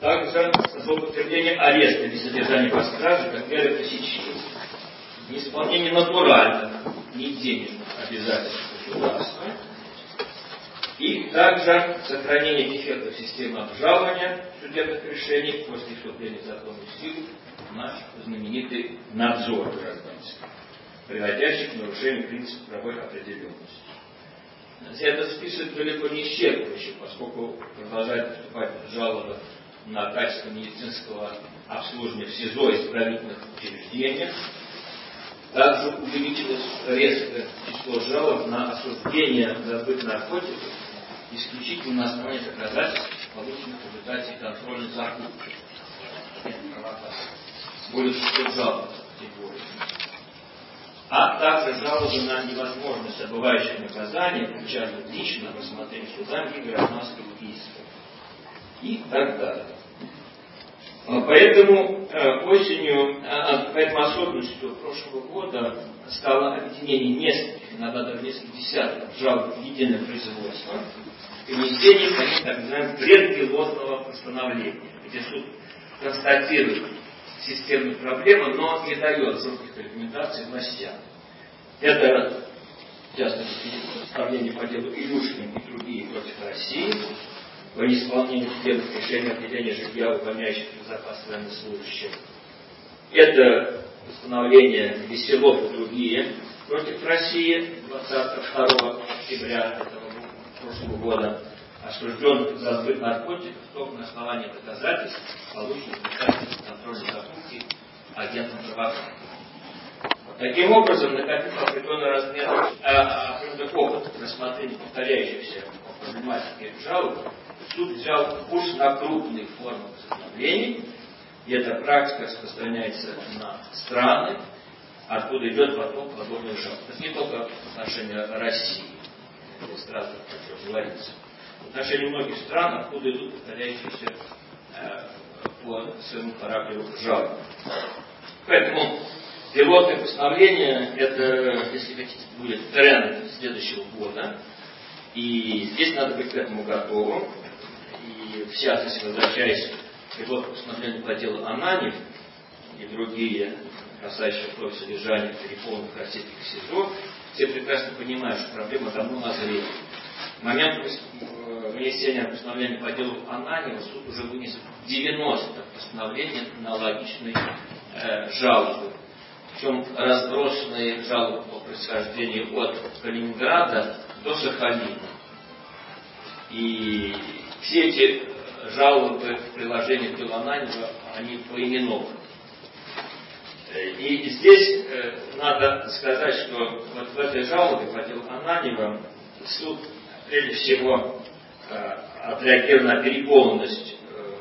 Также злоупотребление ареста без содержания по страже, как мера пресечения. Неисполнение натуральных, не денежных обязательств государства. И также сохранение дефектов системы обжалования судебных решений после вступления в законную силу, наш знаменитый надзор гражданский, приводящий к нарушению принципа правовой определенности. Этот список далеко не исчерпывающий, поскольку продолжает поступать жалобы на качество медицинского обслуживания в СИЗО и исправительных учреждениях. Также увеличилось резко число жалоб на осуждение за сбыт наркотиков исключительно на основании доказательств, полученных в результате контрольной закупки. Более 600 жалоб категории. А также жалобы на невозможность отбывающих наказания участвовать лично в рассмотрении судами и гражданских исков. И так далее. Поэтому поэтому особенностью прошлого года стало объединение нескольких, иногда даже нескольких десятков жалоб в единое производство и внесение в них так называемого предпилотного постановления, где суд констатирует системную проблему, но не дает жестких рекомендаций властям. Это, в частности, постановление по делу Илюшкина и другие против России, по неисполнению судебных решений определения жилья, выполняющих безопасность военнослужащих. Это постановление Веселов и другие против России 22 октября прошлого года, осужденных за сбыт наркотиков только на основании доказательств, полученных в результате контрольной закупки агентом правопорядка. Таким образом, накопив определенный опыт рассмотрения повторяющихся проблематики жалоб, суд взял курс на крупные формы постановлений, и эта практика распространяется на страны, откуда идет поток подобных жалоб. Это не только в отношении России, это страны, как говорится. В отношении многих стран, откуда идут повторяющиеся по своему характеру жалобы. Поэтому пилотное постановление, это, если хотите, будет тренд следующего года. И здесь надо быть к этому готовым. И в частности, возвращаясь к пилотному постановлению по делу Ананьев и другие, касающиеся содержания переполненных российских СИЗО, все прекрасно понимают, что проблема давно назрела. В момент вынесения постановления по делу Ананьева суд уже вынес 90 постановлений на логичной жалобы. Причем разбросанные жалобы по происхождению от Калининграда до Сахалина. И все эти жалобы в приложении к делу Ананьева, они поименованы. И здесь надо сказать, что вот в этой жалобе по делу Ананьева суд прежде всего отреагировал на переполненность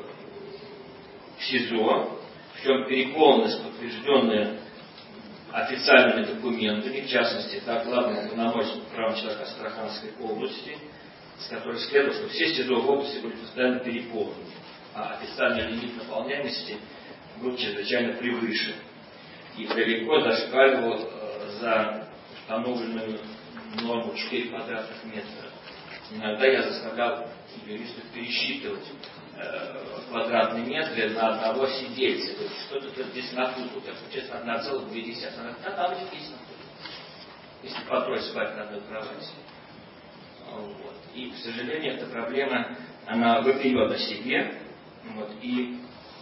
СИЗО, причем переполненность, подтвержденная официальными документами, в частности, докладом полномочного права человека Астраханской области, с которой следовало, что все СИЗО в области были постоянно переполнены, а официальный лимит наполняемости был чрезвычайно превышен и далеко зашкаливал за установленную норму 4 квадратных метра. Иногда я заставлял юристов пересчитывать квадратные метры на одного сидельца. Что-то здесь напутают. Я получается 1,2. Там здесь напутают. Если по трое спать на одной кровати. Вот. И, к сожалению, эта проблема, она выпьет о себе. Вот. И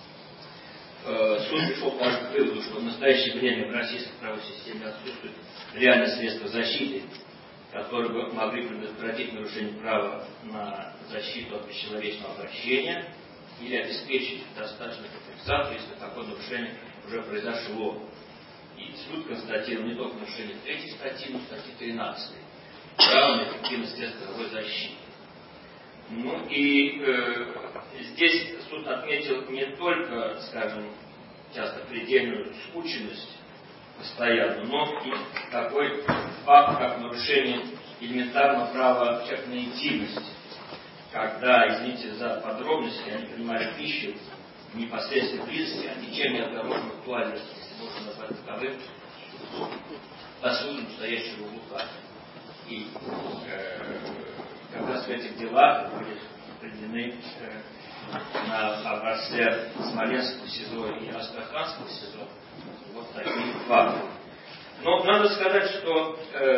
суд пришел даже к выводу, что в настоящее время в российской правовой системе отсутствуют реальные средства защиты, которые бы могли предотвратить нарушение права на защиту от бесчеловечного обращения или обеспечить достаточно компенсацию, если такое нарушение уже произошло. И суд констатировал не только нарушение 3 статьи, но и статьи 13. Право на эффективность средств правовой защиты. Ну и здесь суд отметил не только, скажем, часто предельную скученность постоянно, но и такой факт, как нарушение элементарного права человека на интимность, когда, извините за подробности, они принимали пищу в непосредственной близости, а ничем не отгорожены в туалете, если можно назвать таковым, посуду, стоящего в углах. И как раз в этих делах были определены на образце Смоленского СИЗО и Астраханского СИЗО. Вот такие факты. Но надо сказать, что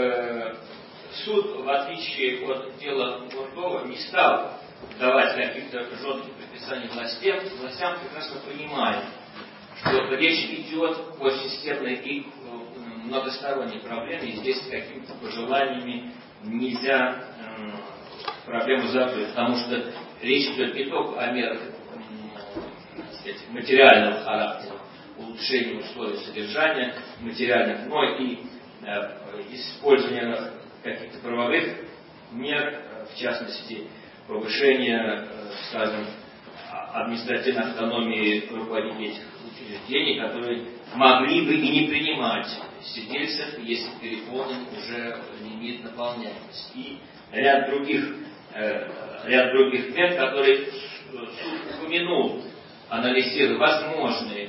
суд, в отличие от дела Бурдова, не стал давать каких-то жестких предписаний властям прекрасно понимая, что речь идет о системной и многосторонней проблеме, и здесь какими-то пожеланиями нельзя проблему закрыть, потому что речь идет не только о мерах материального характера, улучшения условий содержания материальных, но и использования каких-то правовых мер, в частности, повышение, скажем, административной автономии руководителей этих учреждений, которые могли бы и не принимать сидельцев, если переполнен уже лимит наполняемости. И ряд других мер, которые суд упомянул, анализируя возможные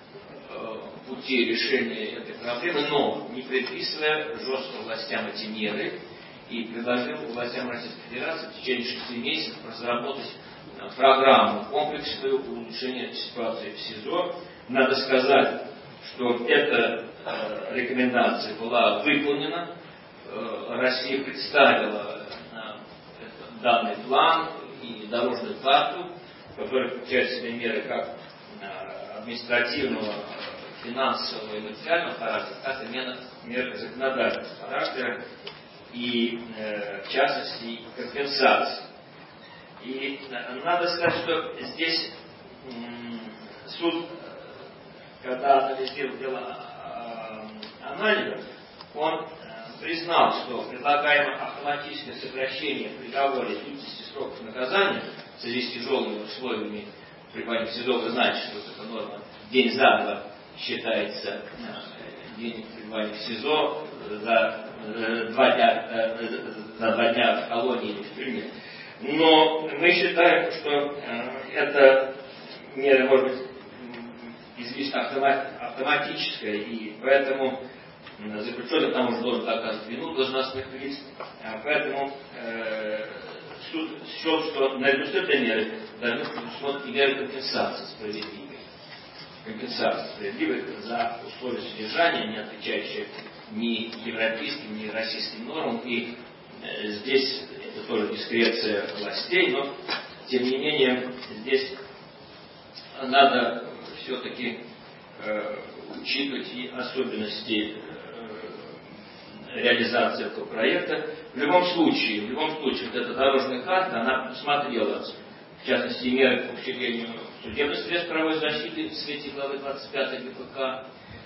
пути решения этой проблемы, но не предписывая жестко властям эти меры, и предложил властям Российской Федерации в течение 6 месяцев разработать программу комплексную улучшения ситуации в СИЗО. Надо сказать, что эта рекомендация была выполнена. Россия представила данный план и дорожную карту, которая включает в себя меры как административного, финансового и материального характера, так и меры законодательного характера и, в частности, компенсации. И надо сказать, что здесь суд, когда анализировал дело анализа, он признал, что предлагаемое автоматическое сокращение в приговоре длительности сроков наказания в связи с тяжелыми условиями пребывания в СИЗО, вы знаете, что эта норма день за два считается день пребывания в СИЗО, за 2 дня в колонии или в тюрьме. Но мы считаем, что эта мера может быть излишне автоматическая, и поэтому заключенный к тому же должен доказывать вину должностных лиц. Поэтому суд счел, что наряду с этой мерой должны предусмотреть и меры компенсации справедливой за условия содержания, не отвечающие ни европейским, ни российским нормам. И здесь это тоже дискреция властей, но тем не менее здесь надо все-таки учитывать и особенности реализации этого проекта. В любом случае, вот эта дорожная карта, она предусмотрела, в частности, меры по учреждению судебных средств правовой защиты в свете главы 25 ГПК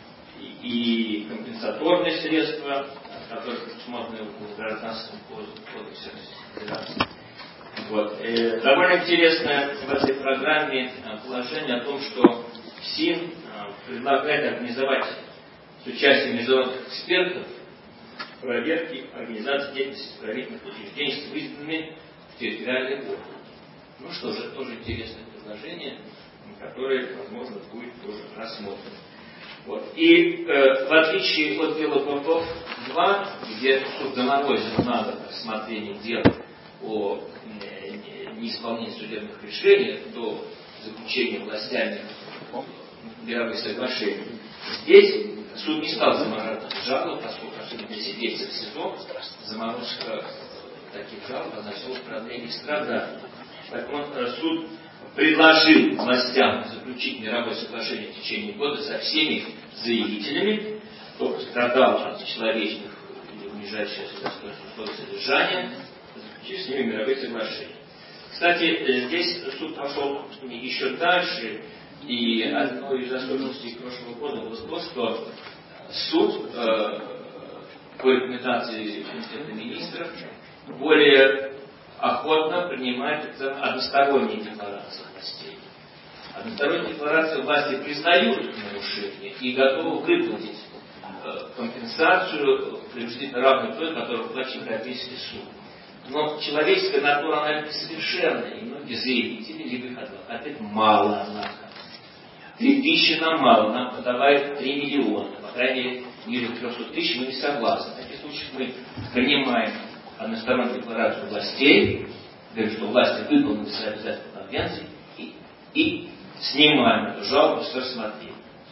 и компенсаторные средства, которые предусмотрены в Гражданском кодексе Федерации. Вот. Довольно интересное в этой программе положение о том, что СИН предлагает организовать с участием международных экспертов проверки организации деятельности исправительных учреждений с выделенными в территориальный орган. Ну что же, тоже интересное предложение, которое, возможно, будет тоже рассмотрено. Вот. И в отличие от дела Бурдов-2, где суд заморозил на рассмотрение дел о неисполнении судебных решений до заключения властями мировых соглашений, здесь суд не стал замораживать жалобы, поскольку особенно для сидельцев в СИЗО заморозка таких жалоб означала продление страданий. Поэтому суд предложил властям заключить мировое соглашение в течение года со всеми заявителями, кто пострадал от нечеловечных или унижающих достоинства условий содержания, заключив с ними мировые соглашения. Кстати, здесь суд пошел еще дальше, и одной из особенностей прошлого года было то, что суд по рекомендации Комитета министров более охотно принимает односторонние декларации властей. Односторонние декларации власти признают нарушения и готовы выплатить компенсацию приблизительно равную той, которую платит Европейский суд. Но человеческая натура, она совершенно, и многие заявители, либо их адвокаты, мало, однако. 3000 нам мало, нам подавают 3 миллиона. По крайней мере, ниже 300 тысяч мы не согласны. В таких случаях мы принимаем одностороннюю декларацию властей, говорим, что власти выполнили свои обязательства конвенции, и и снимаем эту жалобу с рассмотрения.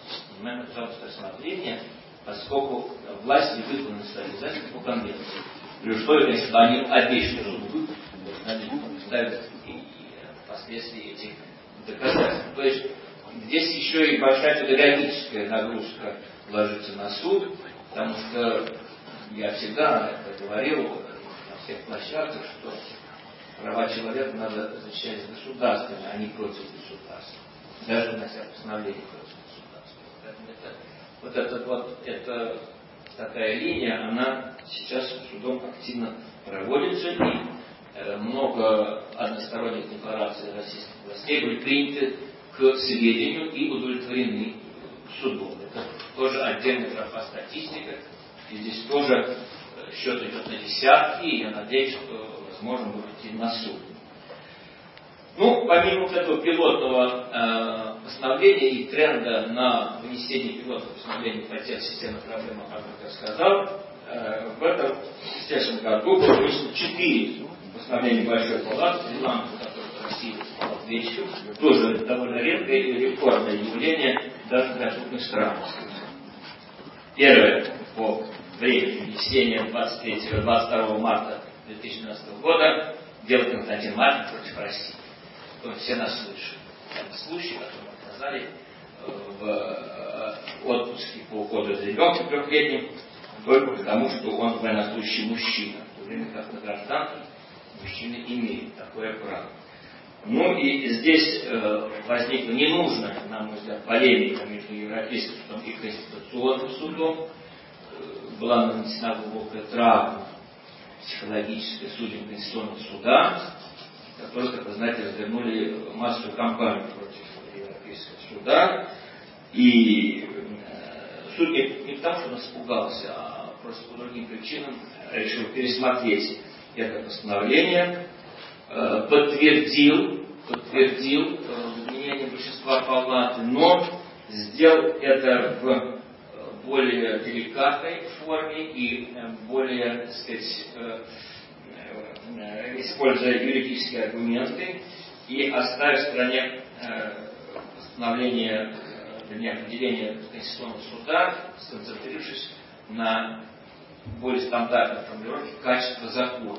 Поскольку власти выполнены свои обязательства по конвенции. При условии, конечно, что они обещаны суд выполнить, ставят и впоследствии этих доказательств. То есть здесь еще и большая педагогическая нагрузка ложится на суд, потому что я всегда это говорил на всех площадках, что права человека надо защищать государствами, а не против государства. Даже внося постановление против государства. Эта такая линия, она сейчас судом активно проводится, и много односторонних деклараций российских властей были приняты к сведению и удовлетворены судом. Это тоже отдельная графа статистика, и здесь тоже счет идет на десятки, и я надеюсь, что возможно будет идти на суд. Ну, помимо этого пилотного постановления и тренда на вынесение пилотного постановления по тех системных проблемах, как я сказал, в этом следующем году было вынесено 4 постановления Большой Палаты, которые в России ответчиков, тоже довольно редкое и рекордное явление даже для крупных стран. Первое по времени внесения 23-22 марта 2012 года дело Константина Маркина против России. Все нас слышали. Это случай, который мы отказали в отпуске по уходу за ребенком 3-летним, только потому, что он военнослужащий мужчина, в то время как на гражданке мужчины имеют такое право. Ну и здесь возникла ненужная, на мой взгляд, полемика между Европейским судом и Конституционным судом. Была нанесена глубокая травма психологическая судьям Конституционного суда, которые, как вы знаете, развернули массовую кампанию против Европейского суда. И суд не потому, что он испугался, а просто по другим причинам решил пересмотреть это постановление, подтвердил мнение большинства палаты, но сделал это в более деликатной форме и более, так сказать, используя юридические аргументы, и оставив в стороне постановление, определение Конституционного суда, сконцентрировавшись на более стандартной формулировке качества закона.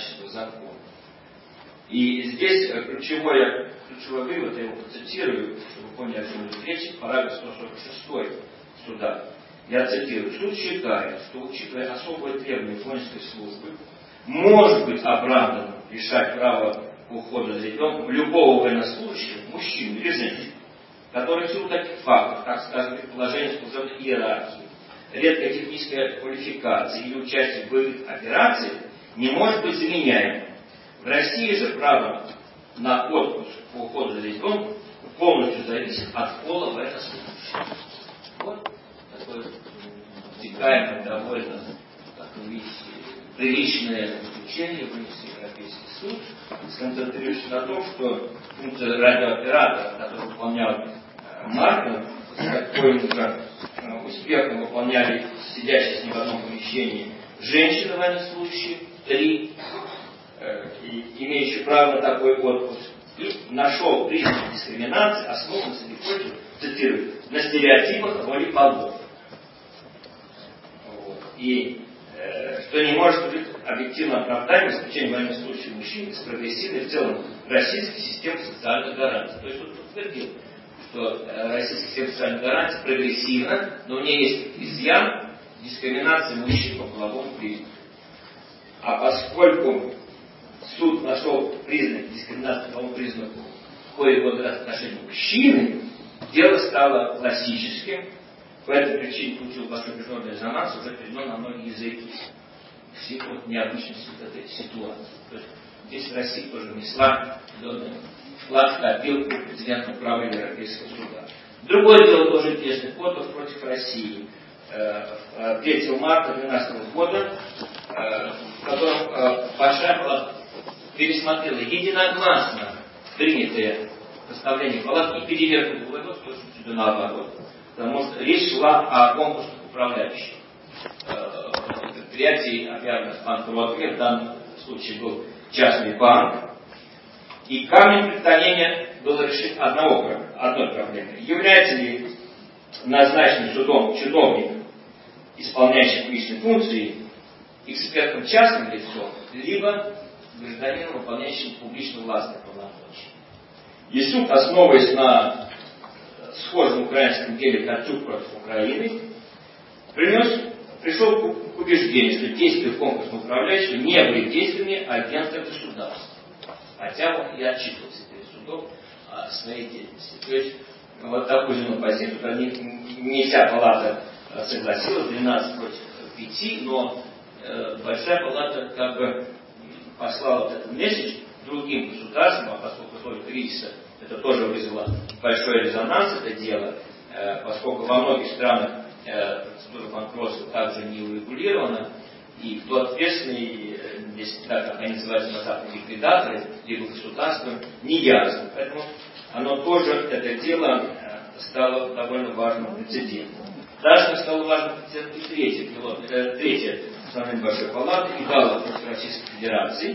И здесь ключевой вывод, я его процитирую, чтобы вы поняли, о чем идет речь, параграф 146 суда. Я цитирую: суд считает, что, учитывая особые требования воинской службы, может быть оправданно лишать права к уходу за ребенком любого военнослужащего, мужчину или женщину, который в силу таких фактов, как, скажем, предположение служебной иерархии, редкой технической квалификации или участия в боевых операциях, не может быть заменяемым. В России же право на отпуск по уходу за ребенком полностью зависит от пола военнослужащего. Вот такое втекаемое, довольно, как вы видите, приличное заключение вынес Европейский суд, сконцентрируясь на том, что функция радиооператора, которую выполнял Маркин, успешно выполняли сидящие с ним в одном помещении женщины военнослужащие, 3, имеющие право на такой отпуск, и нашел признак дискриминации, основанный, среди прочего, цитирую, на стереотипах роли полов. И что не может быть объективно оправданием исключения военнослужащих мужчин из прогрессивной в целом российской системы социальных гарантий. То есть он подтвердил, что российская система социальных гарантий прогрессивна, но у нее есть изъян дискриминации мужчин по половому признаку. А поскольку суд нашел признак дискриминации по половому признаку по его отношению к мужчине, дело стало классическим. По этой причине получил большой международный резонанс, уже переведен на многие языки. В силу необычности этой ситуации. То есть здесь в России тоже внесла вклад в копилку прецедентного права Европейского суда. Другое дело тоже интересный Котов против России. 3 марта 2012 года, в котором Большая Палата пересмотрела единогласно принятые постановления палат и перевергла другой год, то есть наоборот. Потому что речь шла о конкурсных управляющих. Предприятий объявленных банкротами, в данном случае был частный банк. И камнем преткновения было решить одной проблемы. Является ли назначенный судом чиновник, исполняющий публичные функции, экспертом частным лицом, либо гражданином, выполняющим публично-властные полномочия. И суд, основываясь на схожем украинском деле Ткачук против Украины, пришел к убеждению, что действия конкурсного управляющего не были действиями агента государства. Хотя он и отчитывался перед судом о своей деятельности. То есть вот такую же позицию не вся палата согласилась, 12 против 5, но большая палата как бы послала вот этот месседж другим государствам, а поскольку в условиях кризиса это тоже вызвало большой резонанс, это дело, поскольку во многих странах процедура банкротства также не урегулирована, и кто ответственный, здесь, так как они называются на Западе ликвидаторы, либо государство, не ясно. Поэтому оно тоже, это дело, стало довольно важным прецедентом. Даже стало важным прецедентом и третье постановление Большой палаты и дало против Российской Федерации.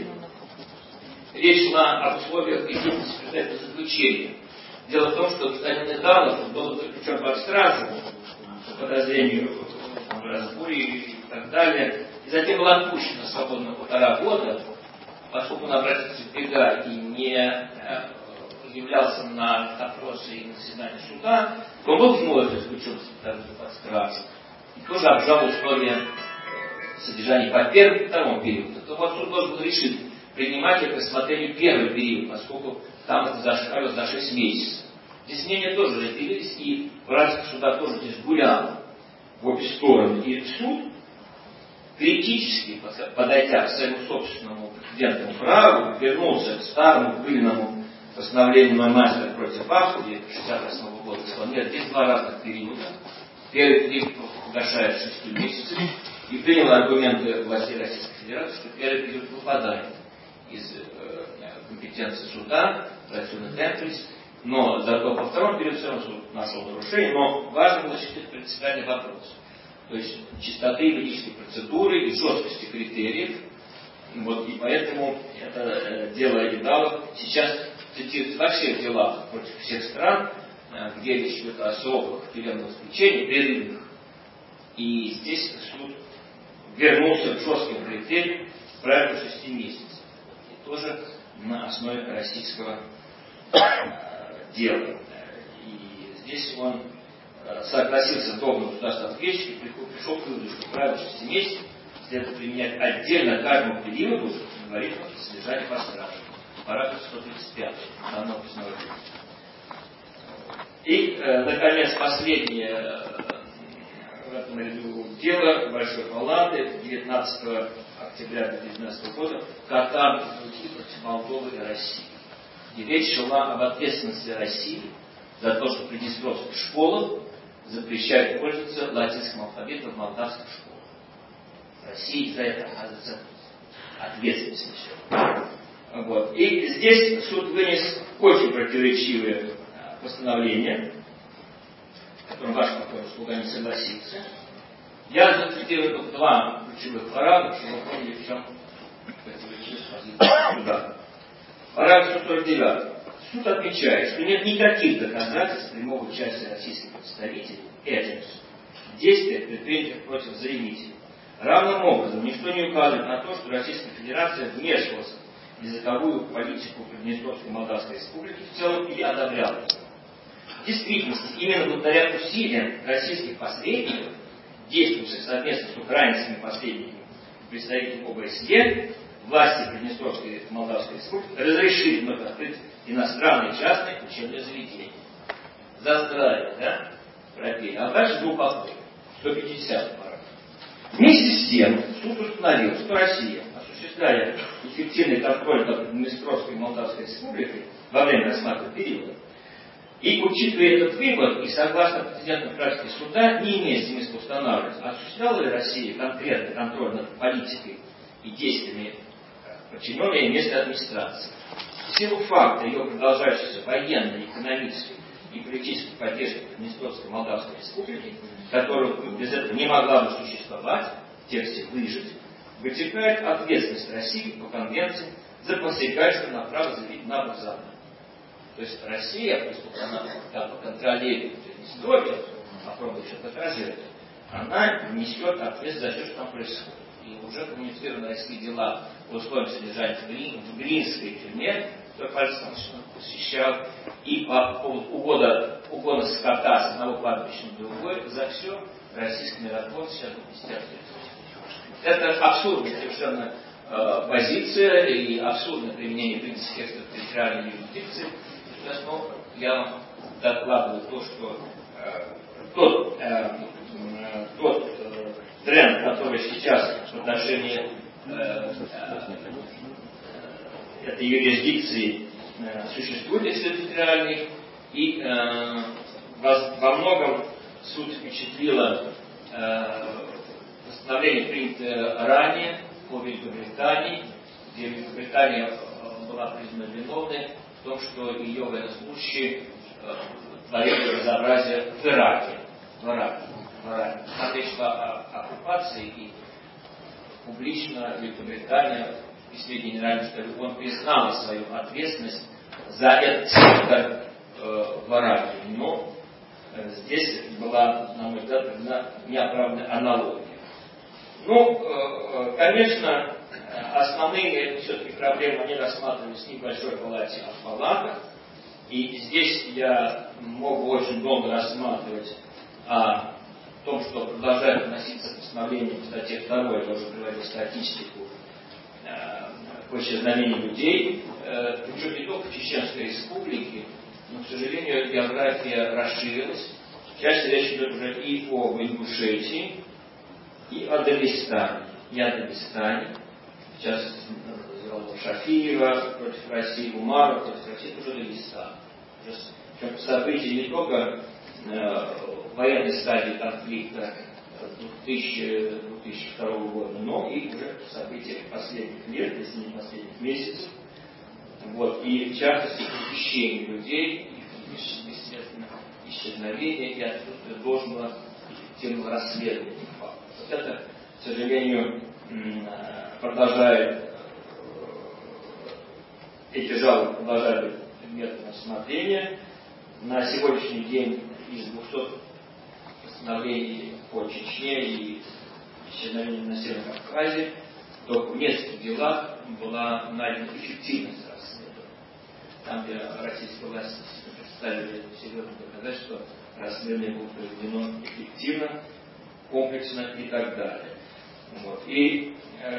Речь шла об условиях деятельности председателя заключения. Дело в том, что господин Идалов был заключен под стражу по подозрению в разбое и так далее. И затем был отпущен на свободу на 1,5 года, поскольку он обратился в бега и не являлся на допросы и на заседание суда, то он был вновь заключен под стражу. И тоже обжаловал условия содержания по первому и второму периоду. То вот суд должен был решить, принимать ли к рассмотрению первый период, поскольку там это зашкаливалось за 6 месяцев. Здесь мнения тоже разделились, и братство суда тоже здесь гуляло в обе стороны. И суд, критически подойдя к своему собственному прецедентному праву, вернулся к старому пыльному постановлению Мастера против Ахуди 1968 года. Сказал, нет, здесь 2 разных периода. Первый период погашает 6 месяцев, и принял аргументы властей Российской Федерации, что первый период выпадает из компетенции суда, но зато во втором периоде все равно суд нашел нарушение, но важно было считать принципиальный вопрос. То есть чистоты юридической процедуры и жесткости критериев. Вот, и поэтому это дело Идалов сейчас цитируется во всех делах против всех стран, где речь идет о сроках тюремного заключения, прерывных. И здесь суд вернулся к жестким критериям в правилу 6 месяцев. И тоже на основе российского дела. И здесь он согласился с долгом государственного ответчика и пришел к выводу, что правило 6 месяцев следует применять отдельно каждому периоду предварительного содержания по страже. Параграф 135 данного постановления. И, наконец, последнее в этом ряду дело Большой палаты 19 октября 2012 года Катар против Молдовы и России. И речь шла об ответственности России за то, что в приднестровских школах запрещают пользоваться латинским алфавитом в молдавских школах. Россия за это оказывается ответственность. Вот. И здесь суд вынес очень противоречивые постановления, с которым ваш покорный слуга не согласился. Я зацитирую только 2 ключевых параграфа, чтобы вы поняли, в чем противоречивость позиции суда. Параграф 149. Суд отмечает, что нет никаких доказательств прямого участия российских представителей этих действий, предпринятых против заявителей. Равным образом, ничто не указывает на то, что Российская Федерация вмешивалась в языковую политику Приднестровской Молдавской Республики в целом и одобряла. В действительности, именно благодаря усилиям российских посредников, действующих совместно с украинскими посредниками и представителями ОБСЕ, власти Приднестровской Молдавской Республики разрешили вновь открыть иностранные частные учебные заведения. За здравие, да? Пропели. А дальше глубоко. 150 параграф. Вместе с тем, суд установил, что Россия, осуществляя эффективный контроль над Приднестровской Молдавской Республикой во время рассматриваемого периода, и учитывая этот вывод, и согласно прецедентной практике суда, не имеет смысла устанавливать, осуществляла ли Россия конкретный контроль над политикой и действиями подчиненной местной администрации. В силу факта ее продолжающейся военной, экономической и политической поддержки Приднестровской Молдавской Республики, которая без этого не могла бы существовать, в тексте выжить, вытекает ответственность России по конвенции за посягательство на право заявить на образование. То есть Россия, поскольку она как бы контролирует не строгие, а пробует что-то контролировать, она несет ответственность за все, что там происходит. И уже коммуницированы российские дела в условиях содержания в Глинской тюрьме, который Пальцев посещал, и по поводу угона скота с одного кладбища на другое, за все российский миротворцы сейчас будут нести ответственность. Это абсурдная совершенно позиция и абсурдное применение принципа экстерриториальной юрисдикции. Но я вам докладываю то, что тот тренд, который сейчас в отношении этой юрисдикции существует, экстерриториальной, и во многом суд впечатлило постановление, принятое ранее по Великобритании, где Великобритания была признана виновной в том, что ее военнослужащие творили безобразие в Ираке. Там речь шла о оккупации, и публично Великобритания в письме Генеральному штабу он признала свою ответственность за этот сектор в Ираке. Но здесь была, на мой взгляд, неоправданная аналогия. Ну, конечно, основные все-таки проблемы они рассматривались в небольшой палате, а в палатах. И здесь я мог бы очень долго рассматривать о том, что продолжает вноситься постановление в статье 2, я уже приводил статистику по исчезновению людей, причем не только в Чеченской республике, но, к сожалению, география расширилась. Сейчас речь идет уже и об Ингушетии, и о Дагестане. Сейчас Шафиева против России, Умаров против России, это уже Дагестан. Причем события не только военной стадии конфликта 2002 года, но и уже события последних лет, если не последних месяцев. Вот. И в частности похищение людей, естественно, исчезновение и отсутствие должного эффективного расследования фактов. Вот это, к сожалению, эти жалобы продолжают быть предметом рассмотрения. На сегодняшний день из 200 постановлений по Чечне и исчезновению на Северном Кавказе только в нескольких делах была найдена эффективность расследования. Там, где российские власти представили серьезные доказательства, расследование было проведено эффективно, комплексно и так далее. Вот. И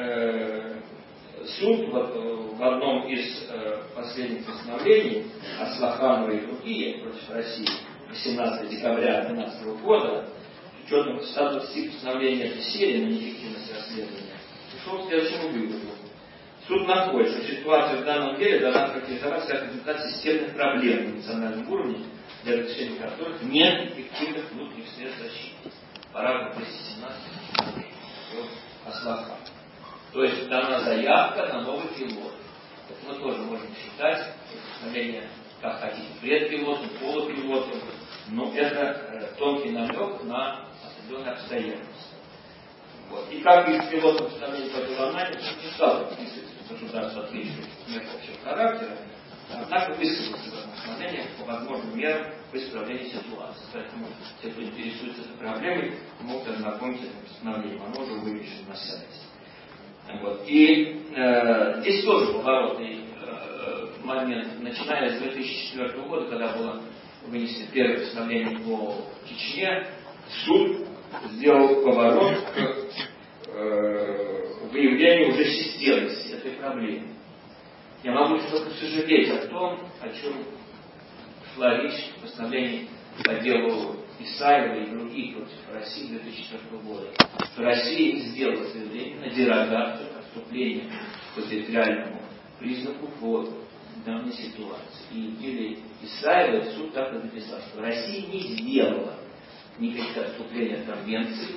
суд в одном из последних постановлений Аслаханова и другие против России 18 декабря 2012 года, с учетом 120 постановлений этой серии на неэффективность расследования, пришел к следующему выводу. Суд находит, что ситуация в данном деле должна характеризоваться как результат системных проблем на национальном уровне, для разрешения которых нет эффективных внутренних средств защиты. Параграф 217 Аслаханова. То есть дана заявка на новый пилот. Это мы тоже можем считать постановление, как хотите, предпилотным, полупилотным, но это тонкий намек на определенные обстоятельства. Вот. И как из пилотного постановления по Беломане не стал подписывать государство отличных мер общего характера, однако высказался в этом постановлении по возможным мерам по исправлению ситуации. Поэтому те, кто интересуется этой проблемой, могут ознакомиться с этим постановлением. Оно уже вывешено на сайте. Вот. И здесь тоже поворотный момент, начиная с 2004 года, когда было вынесено первое постановление по Чечне, суд сделал поворот к выявлению уже системности этой проблемы. Я могу только сожалеть о том, о чем шла речь в постановлении по делу Исаева и других против России 2004 года, что Россия не сделала своевременно дерогацию отступления по территориальному признаку по данной ситуации. И в деле Исаева суд так и написал, что Россия не сделала никаких отступлений от конвенции,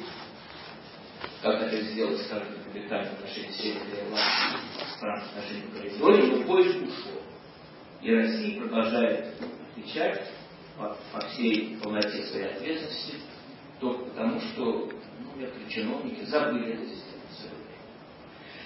как это сделала, скажем, Великобритания в отношении Северной Ирландии, Франции в отношении Каледонии, но поезд ушел. И Россия продолжает отвечать по всей полноте своей ответственности, только потому, что некоторые чиновники забыли это сделать в свое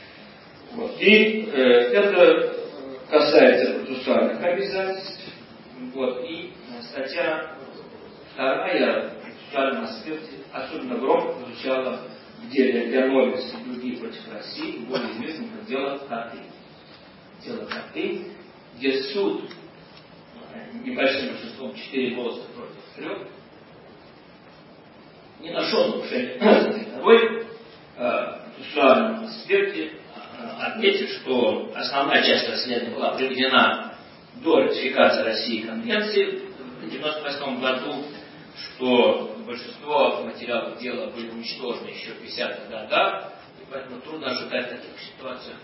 время. Вот. И это касается процессуальных обязательств. Вот. И статья вторая в социальном аспекте особенно громко прозвучала в деле Леонольдис и другие против России, более известным как дело Коты. Дело Коты, где суд небольшим большинством 4 голоса против 3 не нашел нарушения статьи 2 в процессуальном аспекте, отметив, что основная часть расследования была проведена до ратификации России Конвенции в 1998 году, что большинство материалов дела были уничтожены еще в 50-х годах, и поэтому трудно ожидать в таких ситуациях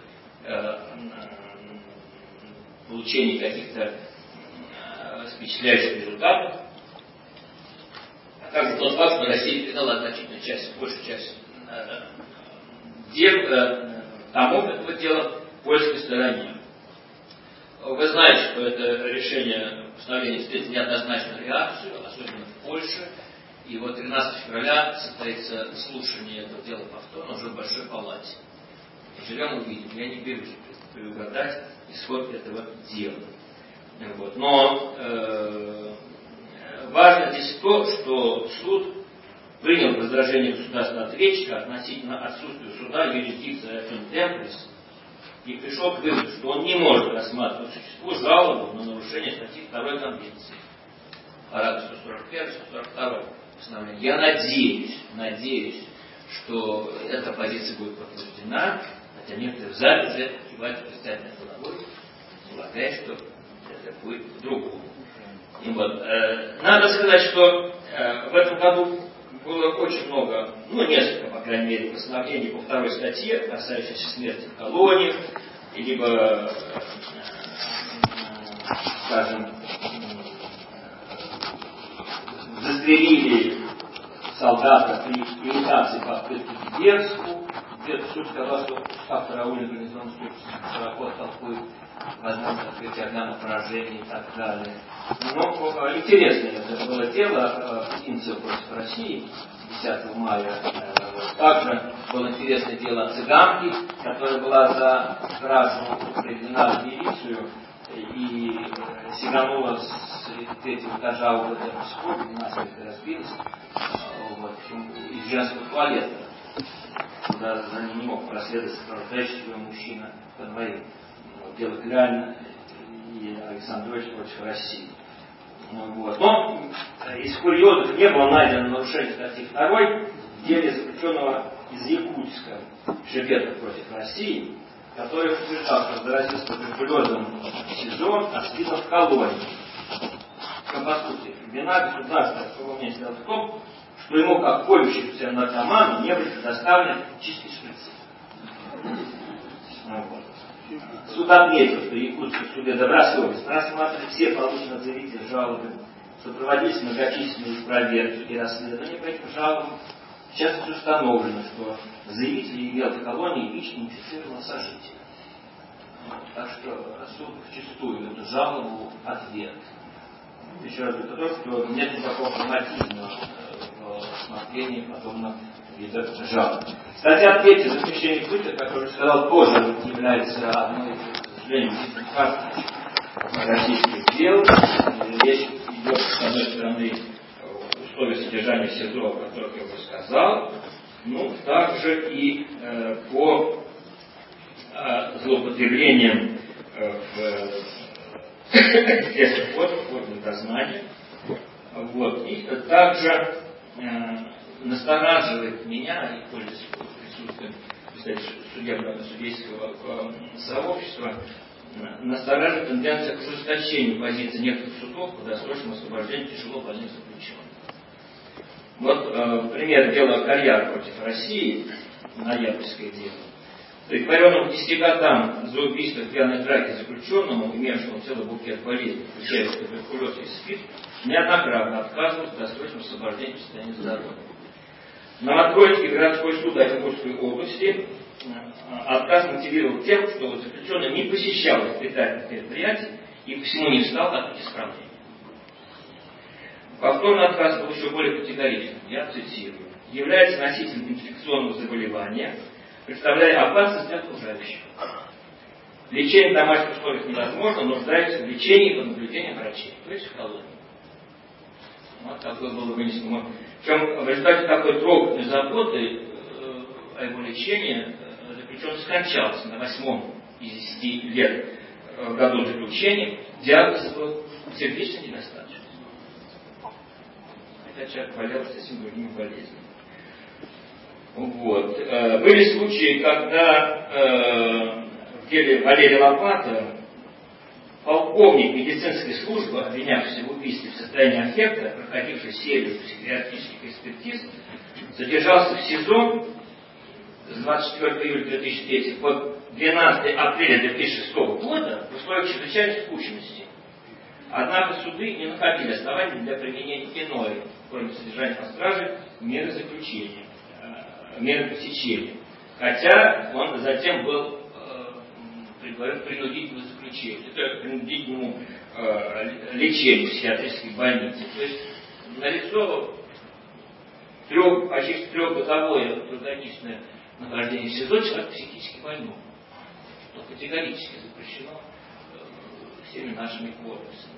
получения каких-то впечатляющих результатов. А также тот факт, что Россия передала значительную часть, большую часть томов этого дела польской стороне. Вы знаете, что это решение постановления встретит неоднозначную реакцию, особенно в Польше. И вот 13 февраля состоится слушание этого дела повторно уже в Большой палате. Поживем, увидим. Я не берусь предугадать исход этого дела. Вот. Но важно здесь то, что суд принял возражение государственного ответчика относительно отсутствия суда юрисдикции Темплис и пришел к выводу, что он не может рассматривать существу жалобу на нарушение статьи 2 Конвенции. Параграф 141-142 постановления. Я надеюсь, что эта позиция будет подтверждена, хотя некоторые в зале уже кивают отрицательной головой, полагая, что это будет по-другому. Вот. Надо сказать, что в этом году было очень много, несколько, по крайней мере, постановлений по 2 статье, касающейся смерти в колониях, либо, скажем, застрелили солдата при имитации попытки к бегству, где суд сказал, что фактор аули организованной преступности широко толкует возможность открытия огня на поражение и так далее. Но интересное это было дело Инициатива против России 10 мая. Также было интересное дело цыганки, которая была за кражу приведена в милицию и сиганула с третьего этажа у этого спорта, насмерть разбилась, из женского туалета, куда за ним не мог проследовать сопровождающий его мужчина по дворе. Дело Глянь и Александрович против России. Но из курьезов не было найдено нарушение статьи 2 в деле заключенного из Якутска Шепетов против России, который утверждал, что заразился туберкулезом в СИЗО, а слился в колонии. По сути, вина государства, по моему мнению, в том, что ему, как борющемуся наркоману, не были предоставлены чистые шприцы. Суд отметил, что Якутский в суде добросовестно рассматривали все полученные от заявителя жалобы, что проводились многочисленные проверки и расследования по этим жалобам. В частности, установлено, что заявитель имел в колонии ВИЧ-инфицированного сожителя. Так что суд вчастую эту жалобу отверг. Еще раз говорю, то, что нет никакого форматизма в рассмотрении подобных видов жалоб. Статья 3 запрещение пыток, как я уже сказал, тоже является одной из, к сожалению, российских дел. Речь идет, с одной стороны, условия содержания в СИЗО, о которых я уже сказал, также и по злоупотреблениям в следственных органах дознания. И также настораживает меня, и пользуясь присутствием судейского сообщества, настораживает тенденция к ужесточению позиции некоторых судов по досрочному освобождению тяжело больных заключенных. Пример дела Карьяр против России, ноябрьское дело. Приговоренным к 10 годам за убийство в пьяной драке заключенному, имевшему целый букет болезней, включая туберкулез и СПИД, неоднократно отказывалось в досрочном освобождении в состоянии здоровья. Новотроицкий городской суд Оренбургской области отказ мотивировал тем, что заключенный не посещал воспитательных мероприятий и посему не встал на путь исправления. Повторный отказ был еще более категоричным. Я цитирую. Является носителем инфекционного заболевания, представляя опасность для окружающих. Лечение в домашних условиях невозможно, нуждается в лечении под наблюдением врачей, то есть в колонии. Вот такое было вынесено. Причем в результате такой трогательной заботы о его лечении заключенный скончался на 8 из 10 лет в году заключения. Диагноз был сердечная недостаточность. Хотя человек болел совсем другими болезнями. Вот. Были случаи, когда в деле Валерия Лопата полковник медицинской службы, обвинявшийся в убийстве в состоянии аффекта, проходивший серию психиатрических экспертиз, задержался в СИЗО с 24 июля 2003 по 12 апреля 2006 года в условиях чрезвычайной скучности. Однако суды не находили оснований для применения иной, кроме содержания под стражей, меры заключения, меры пресечения. Хотя он затем был приговорен к принудительному заключению, то есть к принудительному лечению в психиатрической больнице. То есть налицо почти трехгодовое трудодневное нахождение в СИЗО человек психически больной, что категорически запрещено всеми нашими кодексами.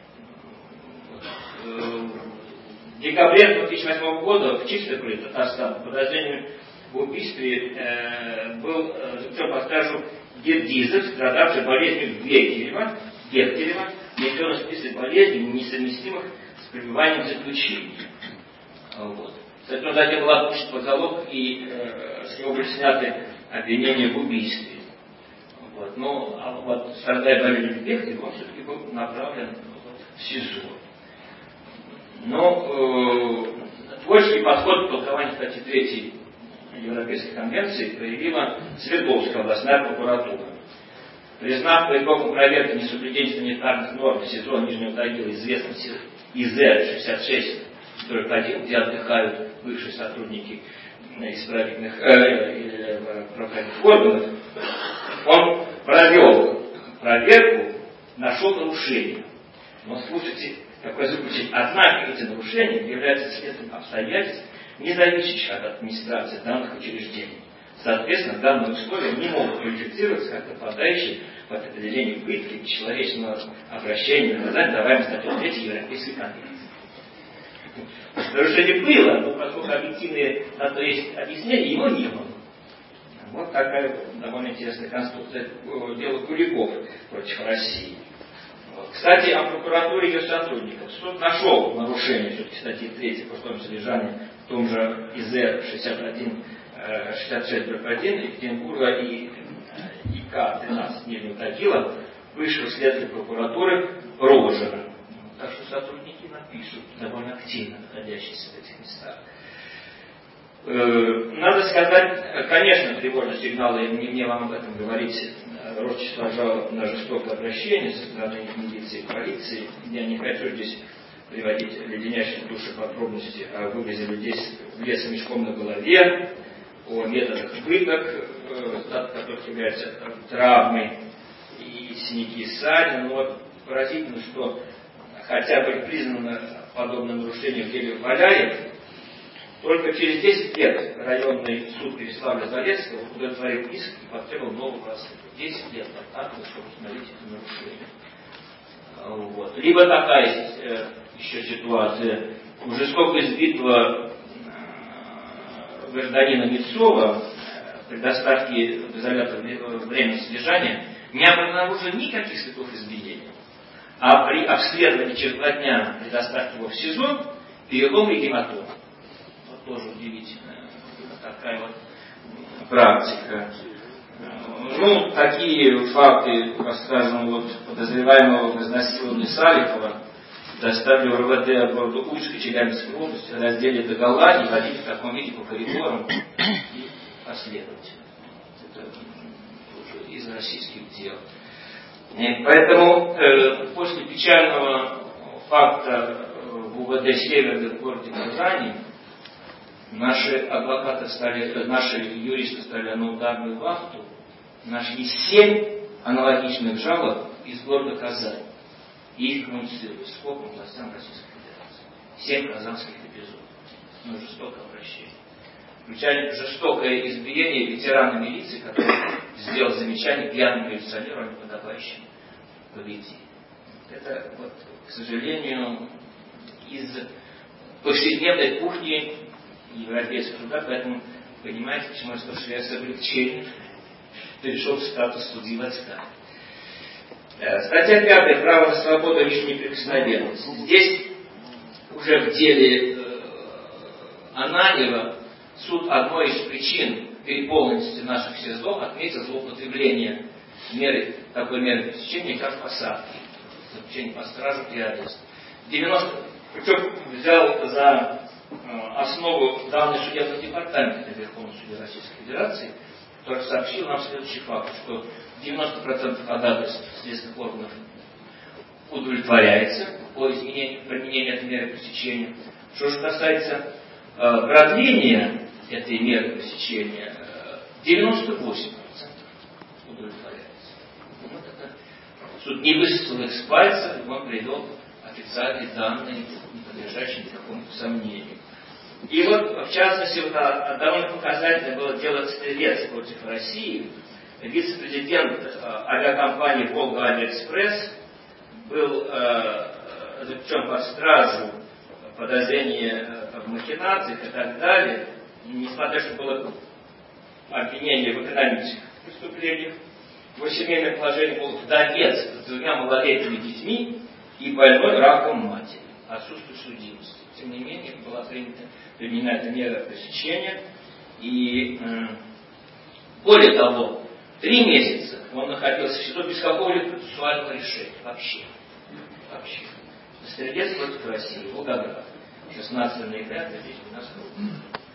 В декабре 2008 года в Чистополе, Татарстан, по подозрению в убийстве был заключен под стражу Гердизов, страдавший болезнью Бехтерева, внесен в список болезней, несовместимых с пребыванием в заключении. Вот. Кстати, он затем был отпущен под залог, и с него были сняты обвинения в убийстве. Вот. Но вот, страдая болезнью Бехтерева, он все-таки был направлен в СИЗО. Но творческий подход к толкованию статьи 3 Европейской конвенции проявила Свердловская областная прокуратура. Признав по итогам проверки несоблюдение санитарных норм в СИЗО Нижнего Тагила известным ИЗ-66-1, где отдыхают бывшие сотрудники исправительных правоохранительных органов, он провел проверку, нашел нарушения. Но слушайте, какое заключение. Однако эти нарушения являются следствием обстоятельств, не зависящих от администрации данных учреждений. Соответственно, данные условия не могут квалифицироваться как попадающие под определение пытки, бесчеловечного обращения, наказания, даваемых статьей 3 Европейской конвенции. Нарушение было, но поскольку объективные на то есть объяснения, его не было. Вот такая довольно интересная конструкция. Дело Куликов против России. Кстати, о прокуратуре и ее сотрудников. Суд нашел нарушение все-таки статьи 3 по условиям содержания в том же ИЗ-66-1 Екатеринбурга и ИК-13 Нижнего Тагила высшего следствия прокуратуры Рожина. Так что сотрудники напишут, довольно активно находящиеся в этих местах. Надо сказать, конечно, тревожные сигналы, не мне вам об этом говорить, рост числа жалоб на жестокое обращение со стороны милиции и полиции. Я не хочу здесь приводить леденящие души подробности о вывозе людей в лес мешком на голове, о методах пыток, от которых являются травмы и синяки и ссадины. Но вот поразительно, что хотя бы признано подобное нарушение в деле Валяев, только через 10 лет районный суд Переславля-Залесского удовлетворил иск и потребовал нового расследования. 10 лет потребовалось, чтобы установить это нарушение. Вот. Либо такая есть еще ситуация. У жестоко избитого гражданина Митцова при доставке в изолятор временного содержания не обнаружено никаких следов избиения. А при обследовании через 2 дня при доставке его в СИЗО перелом и гематома. Тоже удивительная такая вот практика. Ну, такие факты, как скажем, вот подозреваемого в изнасиловании Саликова доставили в РВД города Ульской Челябинской области, раздели догола и водили в таком виде по коридорам и последовать. Это тоже из российских дел. И поэтому после печального факта в УВД Северный в городе Казани наши адвокаты наши юристы стали на ударную вахту, нашли 7 аналогичных жалоб из города Казань. И их коммуницируют с ФОПом властям Российской Федерации. 7 казанских эпизодов. Но жестокое обращение. включая жестокое избиение ветерана милиции, который сделал замечание пьяному милиционеру о неподобающем поведении. Это, вот, к сожалению, из повседневной кухни европейского суда, поэтому понимаете, почему я сказал, что я с облегчением перешел в статус судьи в отставке. Статья 5. Право на свободу и личную неприкосновенность. Здесь уже в деле Ананьева суд одной из причин переполненности наших СИЗО отметил злоупотребление такой меры пресечения, как посадки, заключение по стражу и арест. Причем взял за основу данные судебного департамента Верховного суде Российской Федерации, который сообщил нам следующий факт, что 90% ходатайств следственных органов удовлетворяется по применению этой меры пресечения. Что же касается продления этой меры пресечения, 98% удовлетворяется. Вот это суд не высосал их с пальца, он привел официальные данные, не подлежащие никакому сомнению. И вот, в частности, довольно показательное было дело Стрелец против России. Вице-президент авиакомпании «Волга-Алиэкспресс» был заключен под стражу, подозрение в махинациях и так далее. Несмотря что было обвинение в экономических преступлениях, его семейное положение был вдовец с 2 малолетними детьми и больной раком матери, отсутствие судимости. Тем не менее, была применена эта мера пресечения. И более того, 3 месяца он находился в СИЗО без какого-либо процессуального решения. Вообще. Стрелец против России, Волгоград, 16 ноября 2012 года.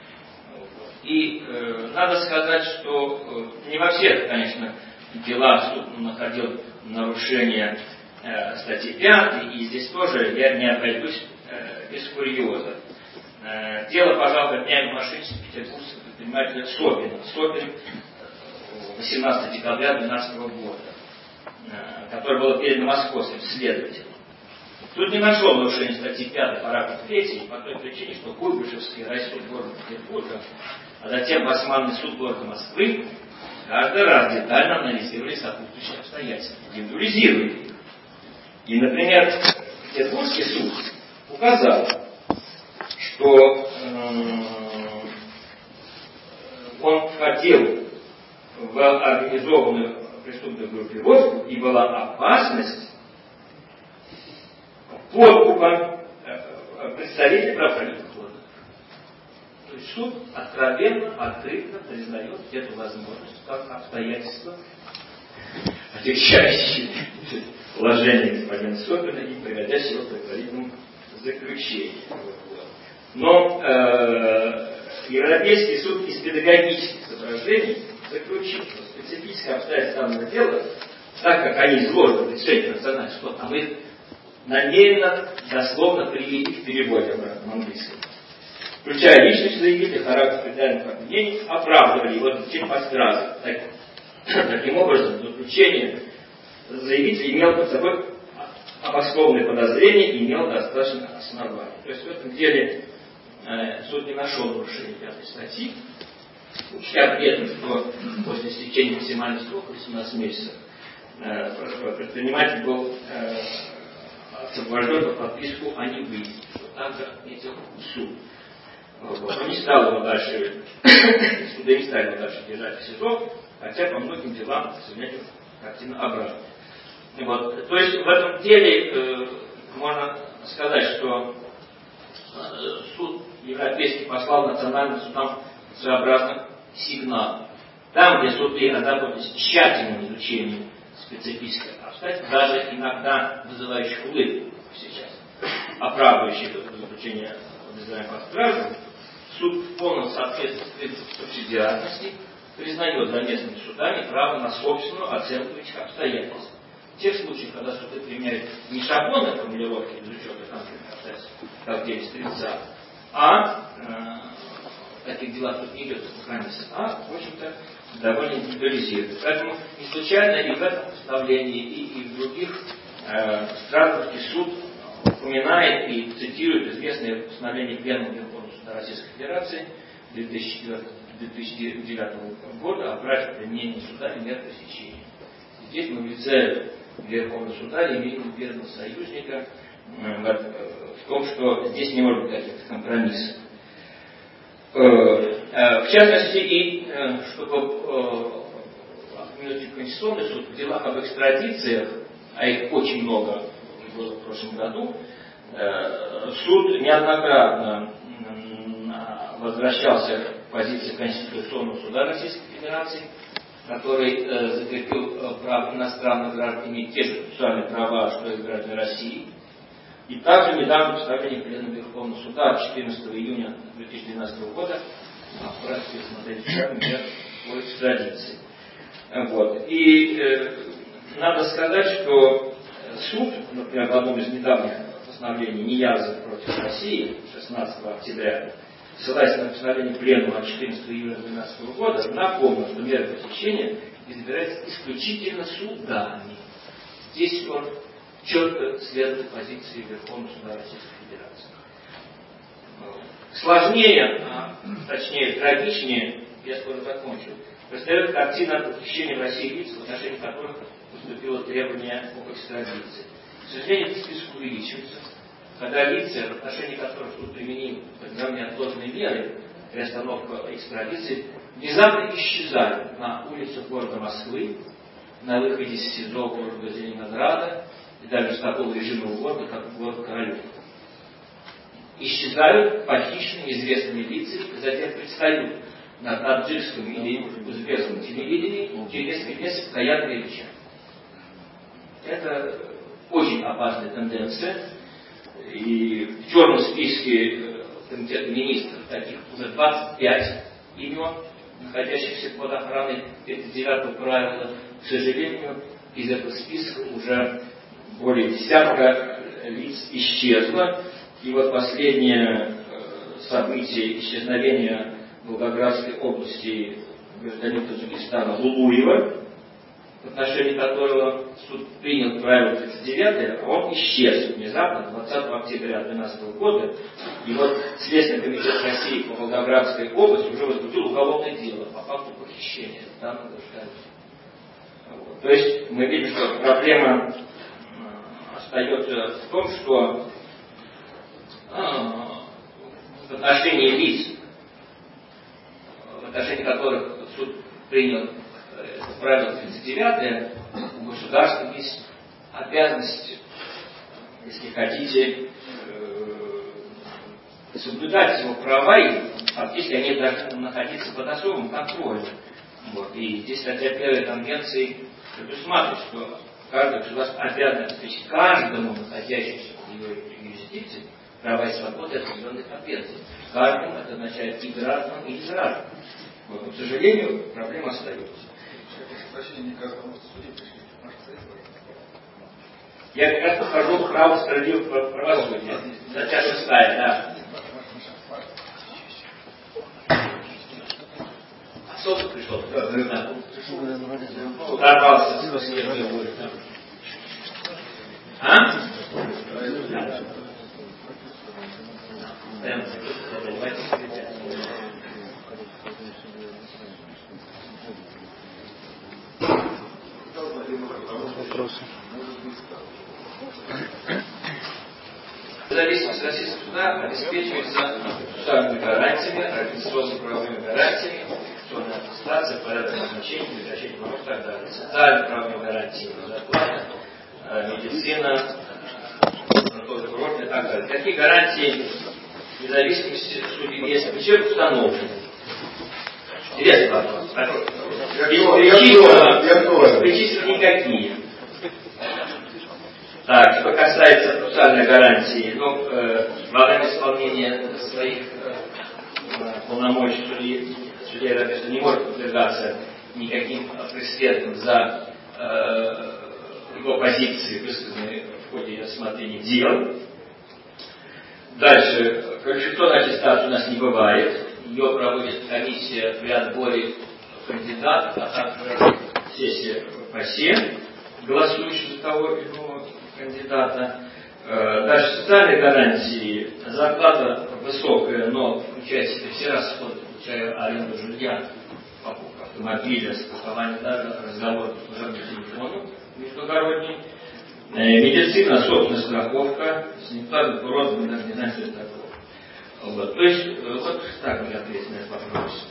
И надо сказать, что не во всех, конечно, делах суд находил нарушение статьи 5, и здесь тоже я не обойдусь без курьеза. Дело, пожалуй, днями мошенничества петербургского предпринимателя Собина. Собин 18 декабря 2012 года, которое было передано московским следователем. Тут не нашел нарушения статьи 5, параграф 3, по той причине, что Куйбышевский райсуд города Петербурга, а затем Басманный суд города Москвы каждый раз детально анализировали сопутствующие обстоятельства, индивидуализировали их. И, например, Петербургский суд указал, что он входил в организованную преступную группировку и была опасность подкупа представителей правоохранительных органов. То есть суд откровенно, открыто признает эту возможность как обстоятельство, отягчающее положение господина Собина и приводящее его к предварительному заключению. Но Европейский суд из педагогических соображений заключил, что специфические обстоятельства данного дела, так как они изложены в решении национального суда, а мы намеренно, дословно привели в переводе обратно на английский, включая личность заявителя, характер предъявленных обвинений, оправдывали его заключение по стражу. Таким образом, заключение заявителя имело под собой обоснованные подозрения и имел достаточно оснований. То есть в этом деле суд не нашел нарушения 5 статьи, учтя при этом, что после истечения максимального срока 18 месяцев предприниматель был освобожден по подписку о невыезде, что также отметил суд. Он не стал его дальше, суды не стали его дальше держать в СИЗО, хотя по многим делам, к сожалению, картина обратная. Вот. То есть в этом деле можно сказать, что суд европейский послал национальным судам своеобразный сигнал. Там, где суды озаботились тщательным изучением специфических обстоятельств, даже иногда вызывающих улыбку сейчас, оправдывающих заключение обязательно под стражу, суд в полном соответствии с принципом субсидиарности признает за местными судами право на собственную оценку этих обстоятельств. В тех случаях, когда суды применяют не шаблонные формулировки из учета конкретных обстоятельств, как в деле Стрельца, а в таких делах тут не идет о компромиссе, а, в общем-то, довольно индивидуализирует. Поэтому не случайно и в этом постановлении, и в других Страсбургский суд упоминает и цитирует известное постановление Пленума Верховного суда Российской Федерации 2009 года о праве применения суда и мер пресечения. Здесь мы в лице Верховного суда имеем верного союзника в том, что здесь не может быть каких-то компромиссов. В частности, и чтобы упомянуть Конституционный суд в делах об экстрадициях, а их очень много было в прошлом году, суд неоднократно возвращался к позиции Конституционного суда Российской Федерации, который закрепил право иностранных граждан иметь те же процессуальные права, что и граждане России. И также недавно постановление Пленума Верховного суда 14 июня 2012 года о праве рассмотреть мер по экстрадиции. Вот. И надо сказать, что суд, например, в одном из недавних постановлений Нияза против России 16 октября, ссылаясь на постановление Пленума от 14 июля 2012 года, напомнил, что мера пресечения избирается исключительно судами. Здесь он четко следует позиции Верховного суда Российской Федерации. Сложнее, точнее трагичнее, я скоро закончу, представляет картина похищения в России лиц, в отношении которых поступило требование об экстрадиции. К сожалению, этот список увеличивается, когда лица, в отношении которых суд применил так называемые неотложные меры, приостановка экстрадиции, внезапно исчезают на улицах города Москвы, на выходе из СИЗО города Зеленограда и даже с такого режима города, как город Королев. Исчезают похищенные неизвестные лица, затем предстают на таджикском или узбекском телевидении через несколько месяцев стоят речи. Это очень опасная тенденция. И в черном списке Комитета министров таких уже 25 имен, находящихся под охраной 9 правила. К сожалению, из этого списка уже более десятка лиц исчезло. И вот последнее событие исчезновения в Волгоградской области гражданина Таджикистана Лулуева, в отношении которого суд принял правило 39, он исчез внезапно 20 октября 2012 года. И вот Следственный комитет России по Волгоградской области уже возбудил уголовное дело по факту похищения данного гражданина. Вот. То есть мы видим, что проблема остается в том, что в отношении лиц, в отношении которых суд принял правило 39, у государства есть обязанность, если хотите, соблюдать его права, и фактически они должны находиться под особым контролем. Вот. И здесь статья 1 Конвенции предусматривает, что каждое государство обязано обеспечить каждому находящемуся в ее юрисдикции права и свободы определенных компетенций. Каждому это означает и гражданам, и не гражданам. Вот. Но, к сожалению, проблема остается. Я как раз похожу в право справедливого правосудия. Статья 6, да. Особо пришел. Оторвался. А? Вопросы. Независимость российского суда обеспечивается процессуальными гарантиями, организационно-правовыми гарантиями, конституционная аттестация, порядок назначения, прекращение прав и так далее. Социально-правовые гарантии, зарплата, медицина, курорт и так далее. Такие гарантии независимости судей есть причем установлены. Интересный вопрос. Причисленно никакие. Так, что касается процессуальной гарантии, во время исполнения своих полномочий судья не может подвергаться никаким преследованиям за его позиции, высказанные в ходе рассмотрения дел. Дальше, квалификационной аттестации у нас не бывает. Ее проводит комиссия при отборе кандидатов, а также сессия ПАСЕ, голосующих за того или иного кандидата. Даже социальные гарантии, зарплата высокая, но включает в себя все расходы, включая аренду жилья, покупку автомобиля, страхование, даже разговор по служебному телефону междугородний, медицина, собственная страховка, санитарный курорт, мы даже не знаем, что это такое. Вот. То есть, вот так будет ответить на этот вопрос.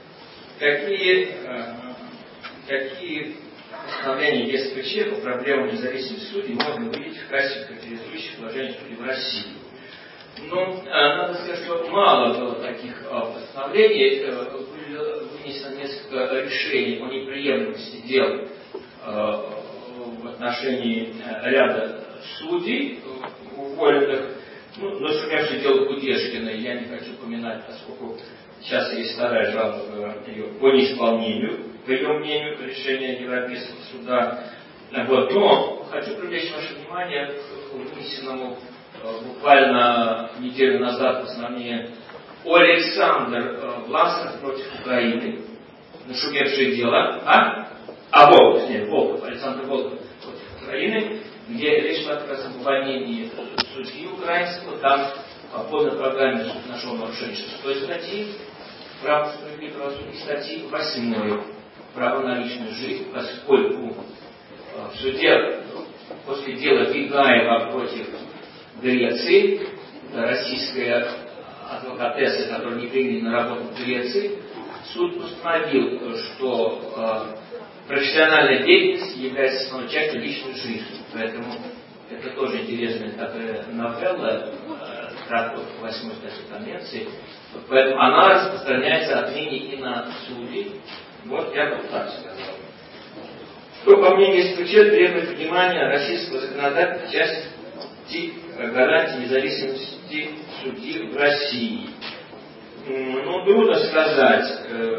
Какие постановления ЕСПЧ по проблемам независимости судей можно увидеть в качестве характеризующих положение судей в России? Ну, надо сказать, что мало было таких постановлений, было вынесено несколько решений о неприемлемости дел в отношении ряда судей, уволенных, нашумевшее дело Кудешкина, я не хочу упоминать, поскольку сейчас есть вторая жалоба ее по неисполнению, по ее мнению, решения Европейского суда. Вот. Но хочу привлечь ваше внимание к вынесенному буквально неделю назад постановлению Александр Власов против Украины, нашумевшее дело, Волков, Александр Волков против Украины, где речь шла как раз об увольнении судьи украинского, там по программе суд нашел нарушение 6 статьи, право справедливого правосудия, статьи 8, право на личную жизнь, поскольку в суде после дела Гигаева против Греции, российская адвокатесса, которая не приняли на работу в Греции, суд постановил, что профессиональная деятельность является основной частью личной жизни. Поэтому это тоже интересная такая новелла, так вот, 8 статьи Конвенции. Поэтому она распространяется отныне и на судей. Вот я бы так сказал. Что, по мнению СПЧ, требует внимания российского законодательства в части гарантии независимости судьи в России? Ну, трудно сказать.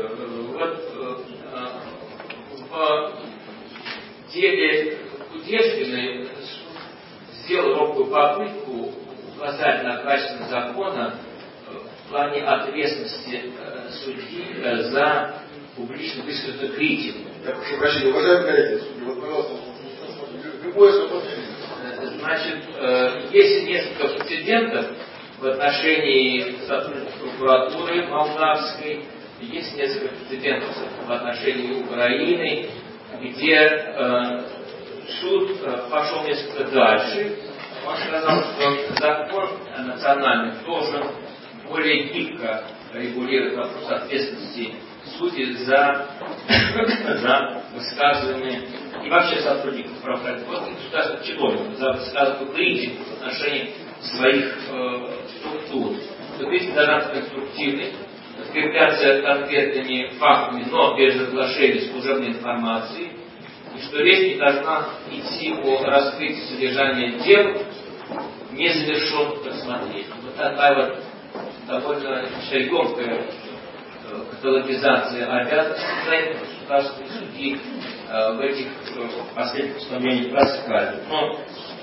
В деле Кудешкиной суд сделал робкую попытку указать на качество закона в плане ответственности судьи за публично высказанную критику. Я прошу прощения, уважаемый коллеги, вот, пожалуйста, любое свободное. Значит, есть несколько прецедентов в отношении сотрудников прокуратуры молдавской, есть несколько прецедентов в отношении Украины, где суд пошел несколько дальше. Он сказал, что закон национальный должен более гибко регулировать вопрос ответственности судей за высказывания и вообще сотрудников правоохранительных и государственных чиновников за высказыванную критику в отношении своих структур. То есть должна быть конструктивной, подкрепляться конкретными фактами, но без разглашения служебной информации, и что речь не должна идти о раскрытии содержания дел, незавершенных рассмотрений. Вот такая вот довольно емкая каталогизация обязанностей государственных судей в этих последних постановлениях проскальзывает. Но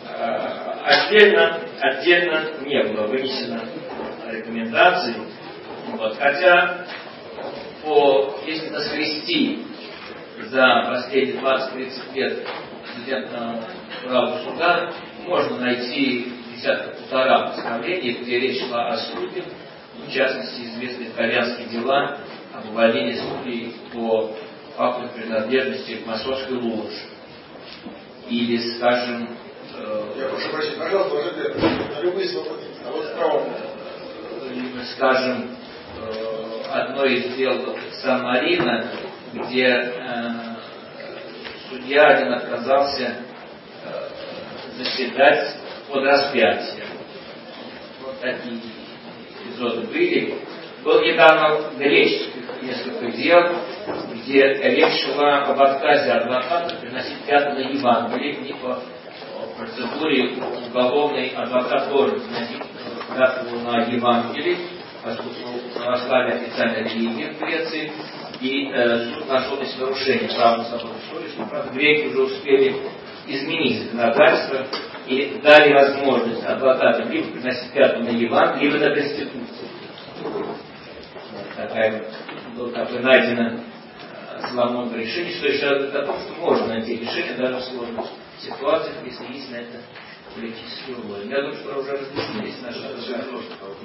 отдельно не было вынесено рекомендаций. Вот. Хотя, если насвести за последние 20-30 лет президента права суда, можно найти десятка-полтора постановлений, где речь шла о судьях, в частности, известные итальянские дела об увольнении судей по факту принадлежности к масонской ложе. Или, скажем... Я прошу прощения, пожалуйста, уважаемые, на любые свободы. А вот право. Скажем, одно из дел Сан-Марино, где судья один отказался заседать под распятием. Вот такие эпизоды были. Был недавно греческих несколько дел, где речь шла об отказе адвоката приносить клятву на Евангелие, не по процедуре уголовной адвокат должен приносить клятву на Евангелие, поскольку православие официальная религия в Греции, и суд нашел здесь нарушение права законной совести, правда, греки уже успели изменить законодательство и дали возможность адвокатам либо приносить клятву на Евангелие, либо на Конституцию. Было такое найдено славное решение, что еще о том, что можно найти решение даже в сложных ситуациях, если есть на это политический угол. Я думаю, что уже разъяснились наши вопросы.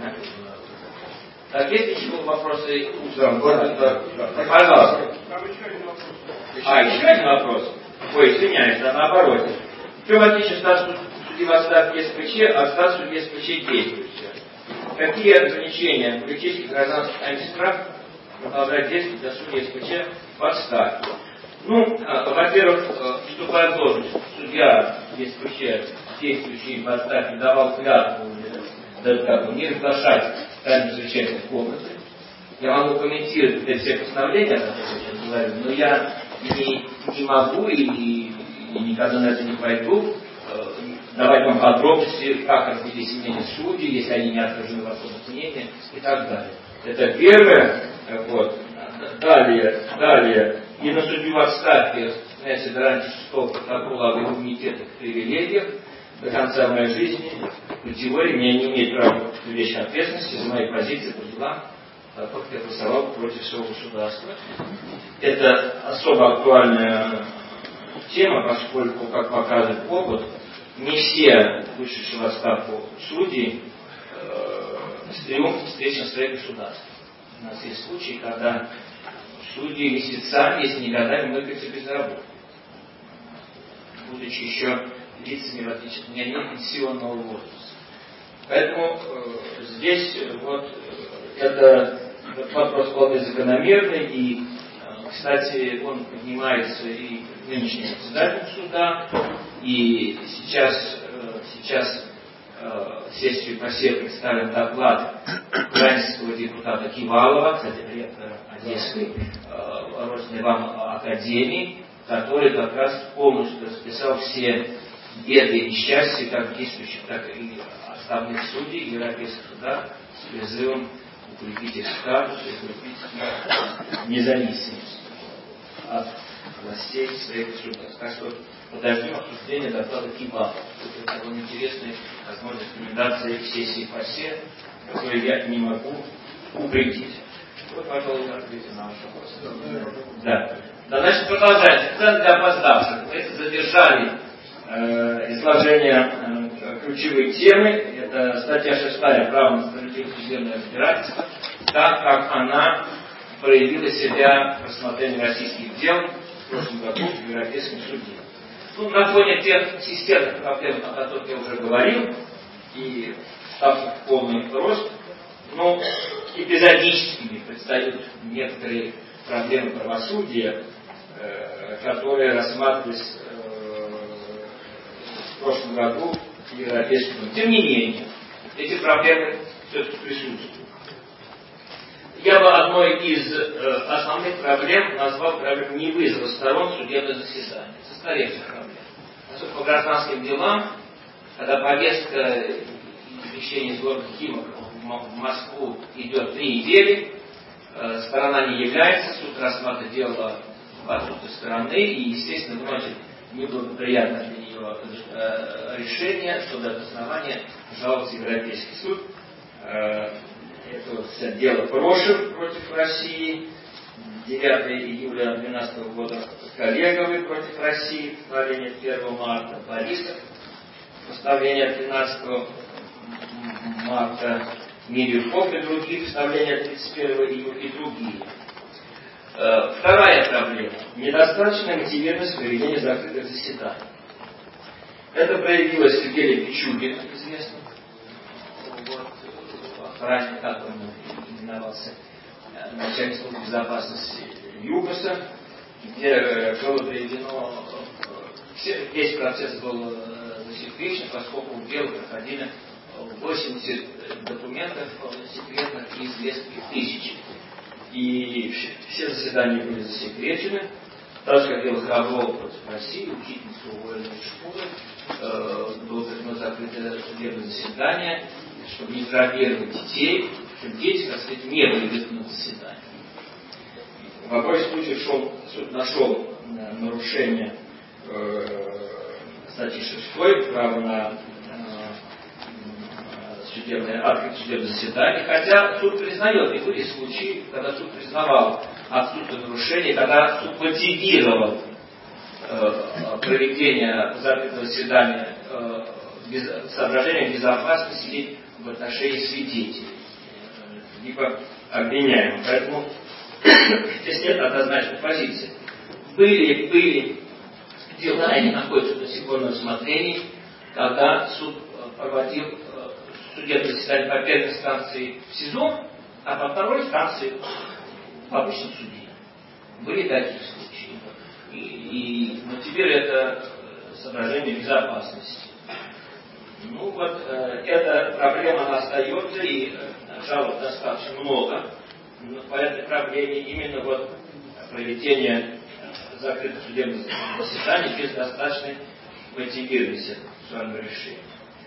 Так, есть еще вопросы? Пожалуйста. Еще один вопрос. Ой, извиняюсь, наоборот. В чем отличие статуса судьи в отставке СПЧ от статуса судьи СПЧ действующего? Какие ограничения политических, гражданских, антисправ продолжать действовать для судьи СПЧ в отставке? Ну, во-первых, вступая в должность, судья СПЧ, действующий в отставке, давал клятву не разглашать тайну совещательной комнаты. Я могу комментировать все постановления, о которых я сейчас говорю, но я не могу и никогда на это не пойду давать вам подробности, как разделились мнения судей, если они не отражены в особых мнениях и так далее. Это первое. Вот. Далее. И на судью в отставке снятие гарантии 6-го протокола об иммунитетах и привилегиях до конца моей жизни. По теории меня не имеет права привлечь к ответственности за мои позиции по делам, так как я голосовал против своего государства. Это особо актуальная тема, поскольку, как показывает опыт, не все вышедшие в отставку судьи с триумфом встречны с своим государством. У нас есть случаи, когда судьи месяцами, если не годами, мыкаются без работы, будучи еще лицами, в отличие от меня, нет пенсионного возраста. Поэтому здесь вот этот вопрос вполне закономерный, и, кстати, он поднимается и нынешним председателем суда, и сейчас сессию ПАСЕ представлен доклад украинского депутата Кивалова, кстати, ректора Одесской Родиной вам академии, который как раз полностью расписал все беды и несчастья как действующих, так и отставных судей Европейского суда с призывом укрепить их статус и укрепить независимость от властей своих государств. Так что подождем обсуждения доклада Кивалова. Это довольно интересная возможность рекомендации к сессии ПАСЕ, которую я не могу упредить. Вот, пожалуй, ответьте на ваш вопрос. Да. Значит, продолжаем. Центр для опоздавших. Мы задержали изложение ключевой темы. Это статья 6 «Право на справедливое судебное разбирательство», так как она проявила себя в рассмотрении российских дел в прошлом году в Европейском суде. Ну, на фоне тех системных проблем, о которых я уже говорил, и ставших в полный рост, но эпизодическими предстают некоторые проблемы правосудия, которые рассматривались в прошлом году в Европейском суде. Тем не менее, эти проблемы все-таки присутствуют. Я бы одной из основных проблем назвал проблему невызова сторон в судебное заседание. Застаревших проблем. Особенно по гражданским делам, когда повестка извещения из города Химок в Москву идет 3 недели, сторона не является, суд рассматривает дело в отсутствие стороны и, естественно, выносит неблагоприятное для нее решение, что дает основание жаловаться в Европейский суд. Это вот дело Порошев против России, 9 июля 2012 года Коллеговой против России, постановление 1 марта, Борисов, постановление 13 марта, Мирюков и другие, постановление 31 июля и другие. Вторая проблема. Недостаточная мотивированность проведения закрытых заседаний. Это проявилось в деле Пичугина, известно. Ранее, как он именовался, начальник службы безопасности ЮКОСа, где было проведено, весь процесс был засекречен, поскольку в дело проходили 80 документов секретных и известных тысячи. И все заседания были засекречены. Так как дело Храброва против России, учительница уволена из школы, было проведено закрытое судебное заседание, чтобы не травмировать детей, чтобы дети, так сказать, не были вызваны на заседание. В обоих случаях суд нашел нарушение статьи 6 права на открытое судебное заседание, хотя суд признает, и были случаи, когда суд признавал отсутствие нарушений, когда суд мотивировал проведение закрытого заседания соображениям безопасности в отношении свидетелей, либо обвиняемых. Поэтому здесь нет однозначной позиции. Были дела, они находятся до сих пор на рассмотрении, когда суд проводил судебное заседание по первой инстанции в СИЗО, а по второй инстанции в обычном суде. Были такие случаи. Но теперь это соображение безопасности. Ну вот, эта проблема она остается, и жалоб достаточно много. Но по этой проблеме именно вот проведение закрытых судебных заседаний без достаточной мотивированности своего решения.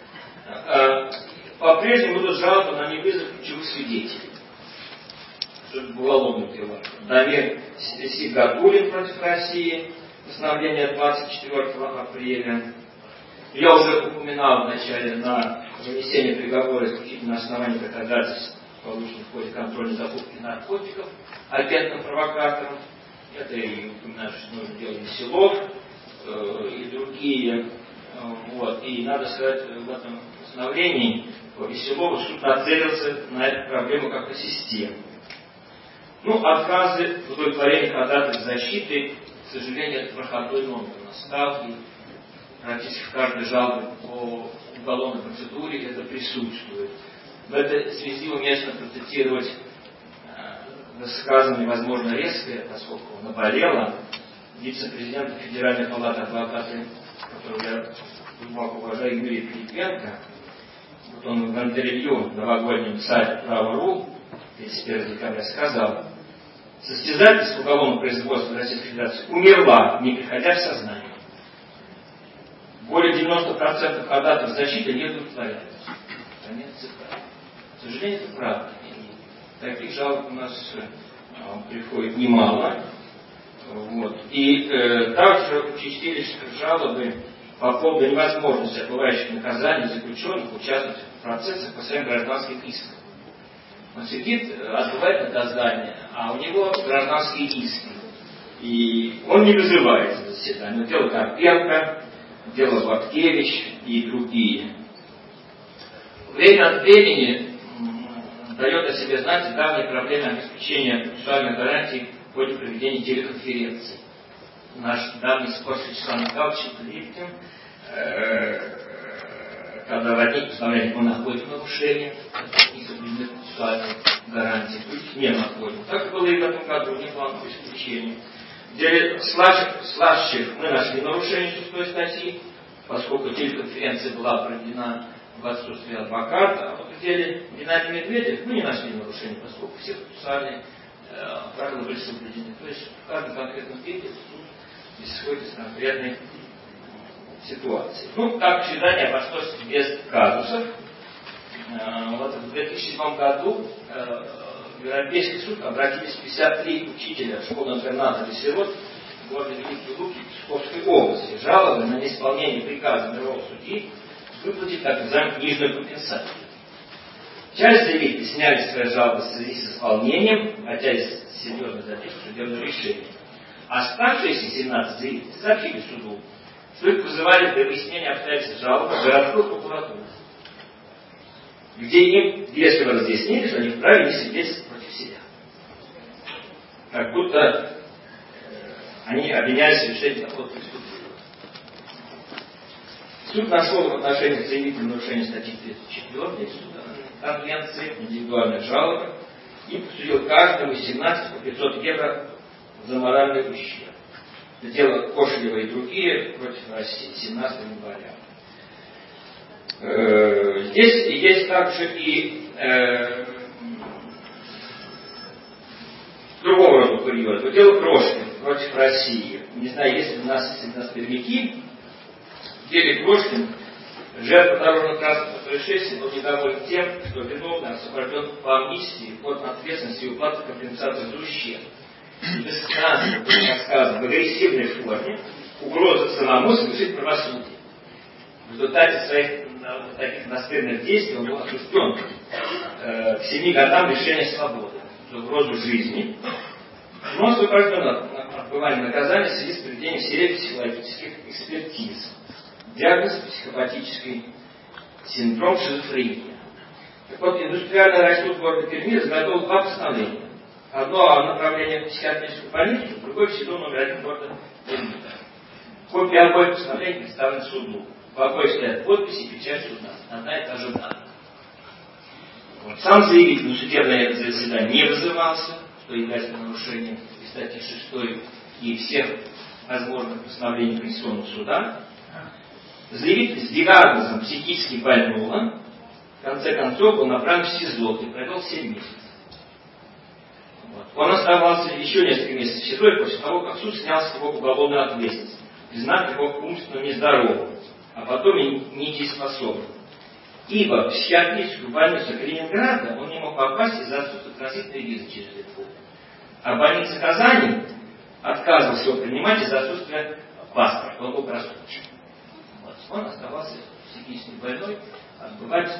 По-прежнему будут жалобы на невызов ключевых свидетелей. В уголовных делах. Дамир Сигатуллин против России, постановление 24 апреля. Я уже упоминал вначале на вынесение приговора исключительно на основании доказательств, полученных в ходе контрольной закупки наркотиков агентом-провокатором. Это и упоминавшее дело Веселов и другие. Вот. И надо сказать, в этом постановлении по Веселову суд нацелился на эту проблему как на систему. Ну, отказы в удовлетворении ходатайств защиты, к сожалению, это проходной номер у нас стал, и практически в каждой жалобе по уголовной процедуре это присутствует. В этой связи уместно процитировать высказанное, возможно, резкое, поскольку наболело, вице-президента Федеральной палаты адвокатов, которого я глубоко уважаю, Юрия Пилипенко. Вот он в интервью в новогоднем сайте «Право.ру» 31 декабря сказал: состязательство уголовного производства Российской Федерации умерла, не приходя в сознание. Более 90% ходатайств защиты не удовлетворяются. Конец цитаты. К сожалению, это правда. И таких жалоб у нас приходит немало. Вот. И также участились жалобы по поводу невозможности отбывающих наказаний заключенных участвовать в процессах по своим гражданским искам. Он сидит, отбывает наказание, а у него гражданские иски. И он не вызывается на заседание. Дело Карпенко, дело Ваткевич и другие. Время от времени дает о себе знать давние проблемы обеспечения процессуальных гарантий в ходе проведения телеконференций. Наш давний спор с Вячеславом Михайловичем Липкин, когда возник постановление по находим нарушения и соблюдены процессуальные гарантии, то есть не находим. Так и было и в этом году, не было исключения. В деле Слащев мы нашли нарушение 6 статьи, поскольку телеконференция была проведена в отсутствии адвоката, а вот в деле Геннадия Медведева мы не нашли нарушения, поскольку все процессуальные правила были соблюдены. То есть в каждом конкретном деле суд исходит из конкретной ситуации. Ну, как всегда, не обошлось без казусов. Вот в 2007 году в Европейский суд обратились 53 учителя школы-интерната для сирот в городе Великие Луки Псковской области. Жалобы на неисполнение приказа мирового судьи выплатить так называемую книжную компенсацию. Часть заявителей сняли свои жалобы в связи с исполнением, хотя и с серьезной задержкой судебного решения. Оставшиеся 17 заявителей сообщили суду, что их вызывали для выяснения обстоятельств жалобы в городскую прокуратуру, где им вежливо разъяснили, что они вправе не свидетельствовать против себя. Как будто они обвинялись в решении такого преступления. Суд нашел в отношении заявителей нарушения статьи 34 Конвенции индивидуальных жалоб и присудил каждому из 17 по 500 евро за моральный ущерб. Это дело Кошелева и другие против России 17 января. Здесь есть также и другого рода период. Это дело Крошкин против России. Не знаю, есть ли у нас пермяки. В деле Крошкин жертва дорожно-транспортного происшествия был недоволен тем, что виновный освобожден по амнистии от ответственности и уплаты компенсации за ущерб. Бесстрастно, как сказано, в агрессивной форме угроза самому совершить правосудие. В результате своих таких настырных действий он был осужден к 7 годам лишения свободы за угрозу жизни, но освобожден от отбывания наказания в связи с проведением серии психологических экспертиз. Диагноз психопатической синдром шизофрении. Так вот, индустриальный райсуд города Перми изготовил 2 постановления. Одно о направлении в психиатрическую больницу, другое в СИЗО номер 1 города Перми. Копии обоих постановлений представлены суду. В обоих стоят подписи и печать суда. Одна и та же дата. Вот. Сам заявитель на судебное заседание не вызывался, что является нарушением статьи 6 и всех возможных постановлений Конституционного суда. Заявитель с диагнозом психически больного в конце концов был направлен в СИЗО и провел 7 месяцев. Вот. Он оставался еще несколько месяцев в СИЗО, и после того, как суд снял с него уголовную ответственность, признав его умственно нездоровым, а потом и недееспособным. Ибо в психиатрическую больницу Калининграда он не мог попасть из-за отсутствия транзитной визы через республику. А больница Казани отказывался его принимать из-за отсутствия паспорта. Он был просрочен. Вот. Он оставался психически больной, отбывать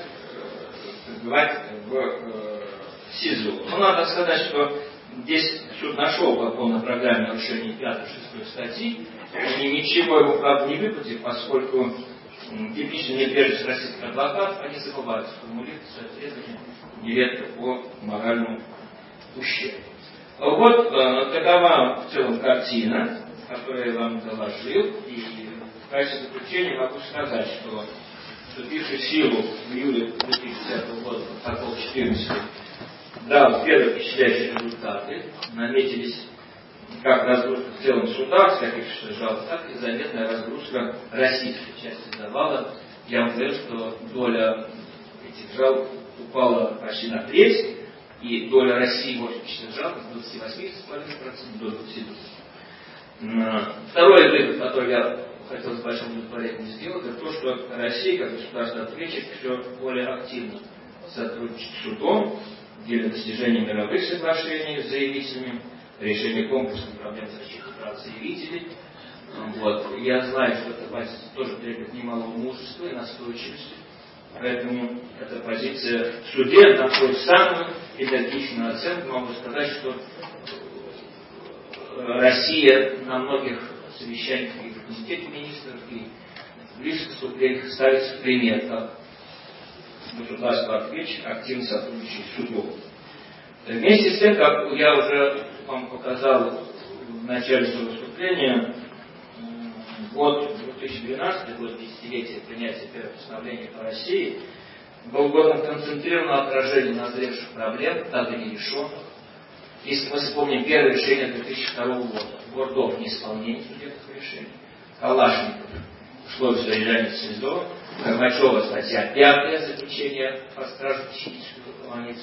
в СИЗО. Но надо сказать, что здесь суд нашел по полной программе нарушения 5-6 статьи, и ничего ему, правда, не выплатил, поскольку типичный непрежный российский адвокат, они забывают сформулировать соответственно нередко по моральному ущербу. Вот такова в целом картина, которую я вам доложил, и в качестве заключения могу сказать, что вступивший в силу в июле 2010 года протокол 14 дал первые впечатляющие результаты, наметились как разгрузка в целом суда, всяких жалоб, так и заметная разгрузка российской части завала. Я вам говорю, что доля этих жалоб упала почти на треть, и доля России в общем жалоб с 28,5% до 22%. Второй вывод, который я хотел с большим удовлетворением сделать, это то, что Россия, как государство-ответчик, все более активно сотрудничает с судом в деле достижения мировых соглашений с заявителями, решение комплексных проблем защиты прав заявителей. Вот. Я знаю, что эта позиция тоже требует немалого мужества и настойчивости. Поэтому эта позиция в суде находит самую энергичную оценку. Могу сказать, что Россия на многих совещаниях и в комитете министров, и в близких выступлениях ставится в пример, как государство-ответчик активно сотрудничает с судом. Вместе с тем, как я уже вам показал в начале своего выступления, год 2012, год десятилетия принятия первого постановления по России, был годом концентрированного отражения назревших проблем, так и не решенных. Если мы вспомним первое решение 2002 года, Гордов неисполнение судебных решений, Калашников условия содержания в СИЗО, Горбачева статья 5 заключение по страже психической больницы,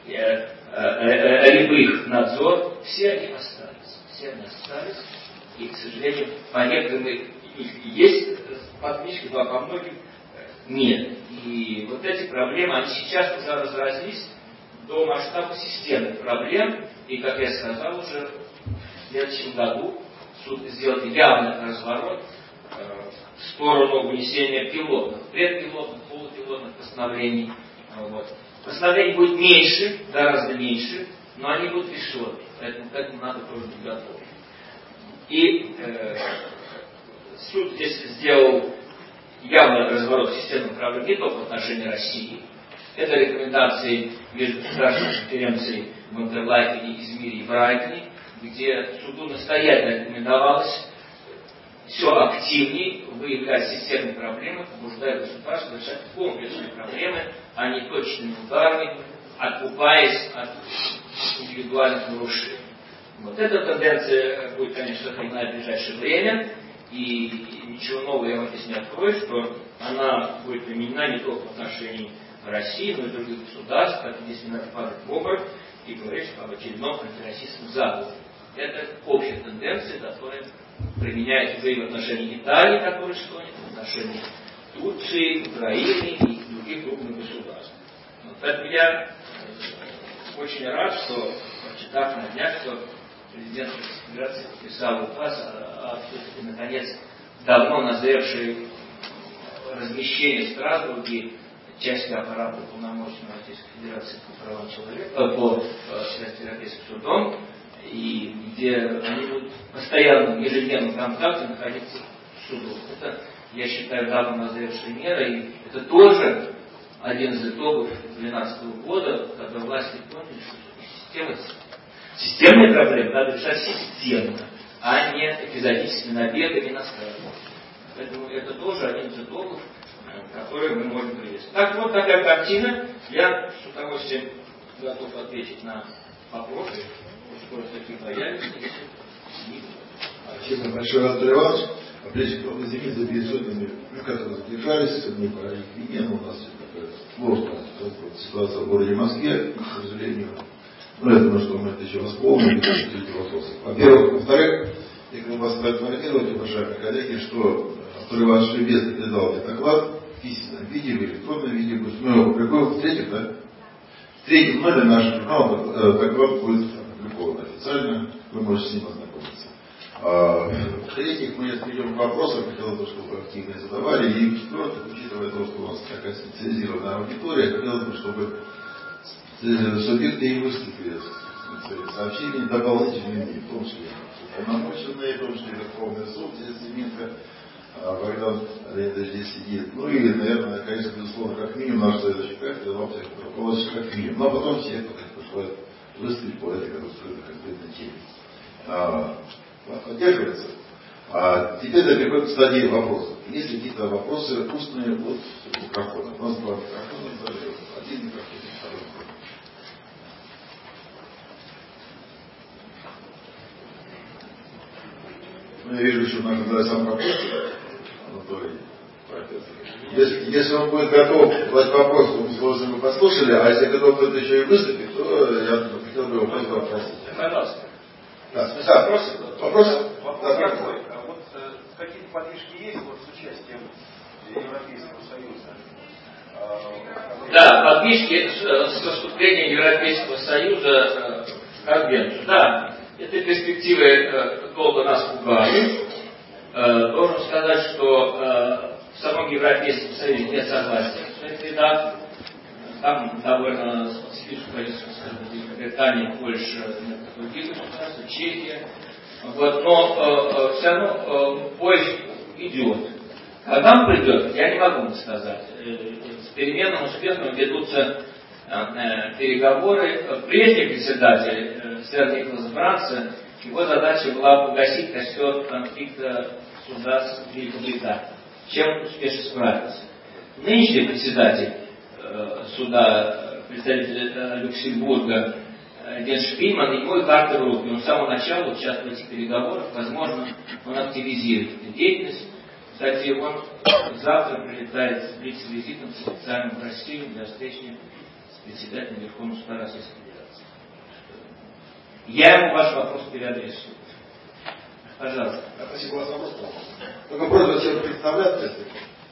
Рябых надзор, все они остались, и, к сожалению, по некоторым их есть подвижки, но по многим нет. И вот эти проблемы, они сейчас уже разрослись до масштаба системных проблем, и, как я сказал уже, в следующем году суд сделает явный разворот в сторону вынесения пилотных, предпилотных, полупилотных постановлений. Вот. Постановлений будет меньше, гораздо меньше, но они будут решены, поэтому к этому надо тоже быть готовым. И суд здесь сделал явный разворот системных проблем не только в отношении России. Это рекомендации межгосударственной конференции в Интерлакене, Измире и Брайтоне, где суду настоятельно рекомендовалось все активнее выявлять системные проблемы, побуждая государство решать комплексные проблемы, а не точными ударами, откупаясь от индивидуальных нарушений. Вот эта тенденция будет, конечно, сохранена в ближайшее время, и ничего нового я вам здесь не открою, что она будет применена не только в отношении России, но и других государств, как здесь не надо падать в обморок и говорить об очередном антироссийском заговоре. Это общая тенденция, которая применяется уже и в отношении Италии, которая стонет, в отношении Турции, Украины и других крупных государств. Вот. Поэтому я очень рад, что, прочитав на днях, что президент Российской Федерации подписал указ о отсутствии, наконец, давно назревшей размещения в Страсбурге части аппарата уполномоченного Российской Федерации по правам человека, по связи с Европейским судом, и где они будут постоянно в ежедневном контакте находиться с судом. Это я считаю, давно назревшей мерой. И это тоже один из итогов 2012 года, когда власти поняли, что системные проблемы надо решать системно, а не эпизодическими набегами на страну. Поэтому это тоже один из итогов, который мы можем привести. Так вот, такая картина. Я с удовольствием готов ответить на вопросы. Может, такие появятся. Спасибо большое, Анатолий Иванович. Прежде всего, извините за пересудами, которые задержались, не по их вине, но у нас такая сложная ситуация в городе Москве, к сожалению. Но я думаю, что мы это еще восполним, эти вопросы. Во-первых. Во-вторых, я хотел вас проинформировать, уважаемые коллеги, что Анатолий Иванович любезно передал мне доклад в письменном виде, в электронном виде. Мы его опубликуем в-третьих, да? В третьем номере нашего журнала доклад будет опубликован официально, вы можете с ним ознакомиться. В-третьих, мы перейдем к вопросам, хотелось бы, чтобы активно задавали. И в-четвертых, учитывая то, что у нас такая специализированная аудитория, хотелось бы, чтобы субъекты и выступили с сообщениями дополнительными, в том числе уполномоченные, в том числе Верховный суд, здесь Семенко, Богдан Леонидович здесь сидит. Ну и, наверное, конечно, безусловно, как минимум наш следующий кафедра, вам всех руководитель как минимум. Ну а потом все, кто пожелает выступить по этой конкретной теме. Поддерживается. Теперь переходим к стадии вопросов. Есть ли какие-то вопросы устные от микрофона? У нас два микрофона, один микрофон, второй микрофон. Ну, я вижу, еще надо задать сам вопрос. Анатолий, профессор. Если он будет готов задать вопрос, то мы сложно его послушали, а если готов будет еще и выступить, то я хотел бы его просто попросить. Пожалуйста. Да. Вопрос такой. А вот какие-то подвижки есть вот с участием Европейского Союза? Да, подвижки с выступлением Европейского Союза в Конвенцию. Да, эти перспективы долго нас пугали. Должен сказать, что в самом Европейском Союзе нет согласия с этой датой. Там довольно специфическую позицию, скажем, Великобритания, Польша, другие государства, Чехия. Вот, но все равно поиск идет. Когда он придет, я не могу сказать. С переменным успехом ведутся переговоры. Прежний председатель, сэр Николас Брансон, его задача была погасить костер конфликта суда с Великобританией. Чем успешно справился. Нынешний председатель суда, представитель Люксембурга, Ген Шпильман, ему и карты в руки. Он с самого начала участвует в этих переговорах. Возможно, он активизирует эту деятельность. Кстати, он завтра прилетает с блиц-визитом специально в Россию для встречи с председателем Верховного суда Российской Федерации. Я ему ваш вопрос переадресую. Пожалуйста. Спасибо, у вас вопрос. Только просьба всем представляться, если...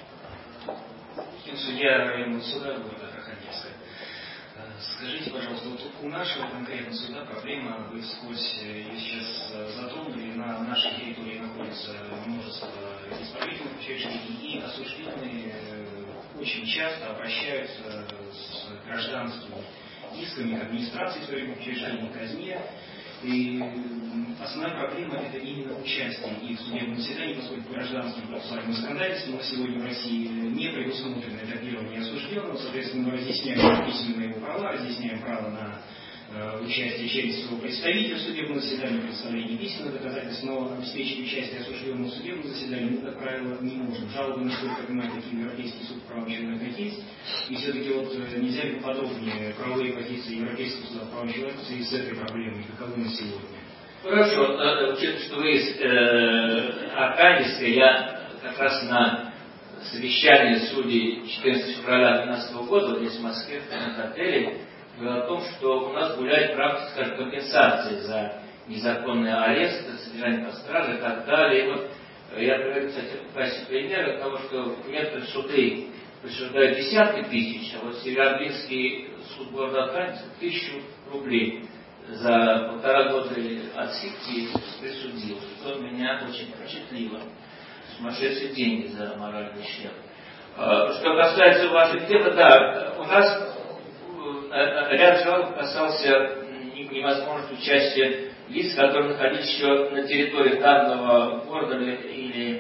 Судья районного суда города Архангельска. Скажите, пожалуйста, вот у нашего конкретного суда проблема, вы вскользь ее сейчас затронули, на нашей территории находится множество исправительных учреждений, и осужденные очень часто обращаются с гражданскими исками к администрации исправительных учреждений, казне. И основная проблема – это именно участие их в судебном заседании, поскольку в гражданском процессуальном законодательстве на сегодня в России не предусмотрено этапирование осужденного. Соответственно, мы разъясняем письменные его права, разъясняем право на участие через своего представителя в судебном заседании, представление письменных доказательств, но обеспечить участие осужденного в судебном заседании мы, как правило, не можем. Жалобы, насколько я понимаю, такие Европейский суд по правам человека есть. И все-таки вот нельзя ли поподробнее правовые позиции Европейского суда по правам человека в связи с этой проблемой, каковы на сегодня? Хорошо, учитывая, что вы из Архангельска, я как раз на совещании судей 14 февраля 2012 года здесь в Москве, в отеле, говорил о том, что у нас гуляет практика, скажем, компенсации за незаконный арест, содержание под стражей и так далее. И вот я приведу, кстати, в качестве примера того, что некоторые суды присуждают десятки тысяч, а вот Северодвинский суд города Архангельска 1000 рублей за 1,5 года отсидки присудил, что меня очень впечатлило. Сумасшедшие деньги за моральный ущерб. Что касается вашей темы, да, у нас ряд жалоб касался невозможности участия лиц, которые находились еще на территории данного города или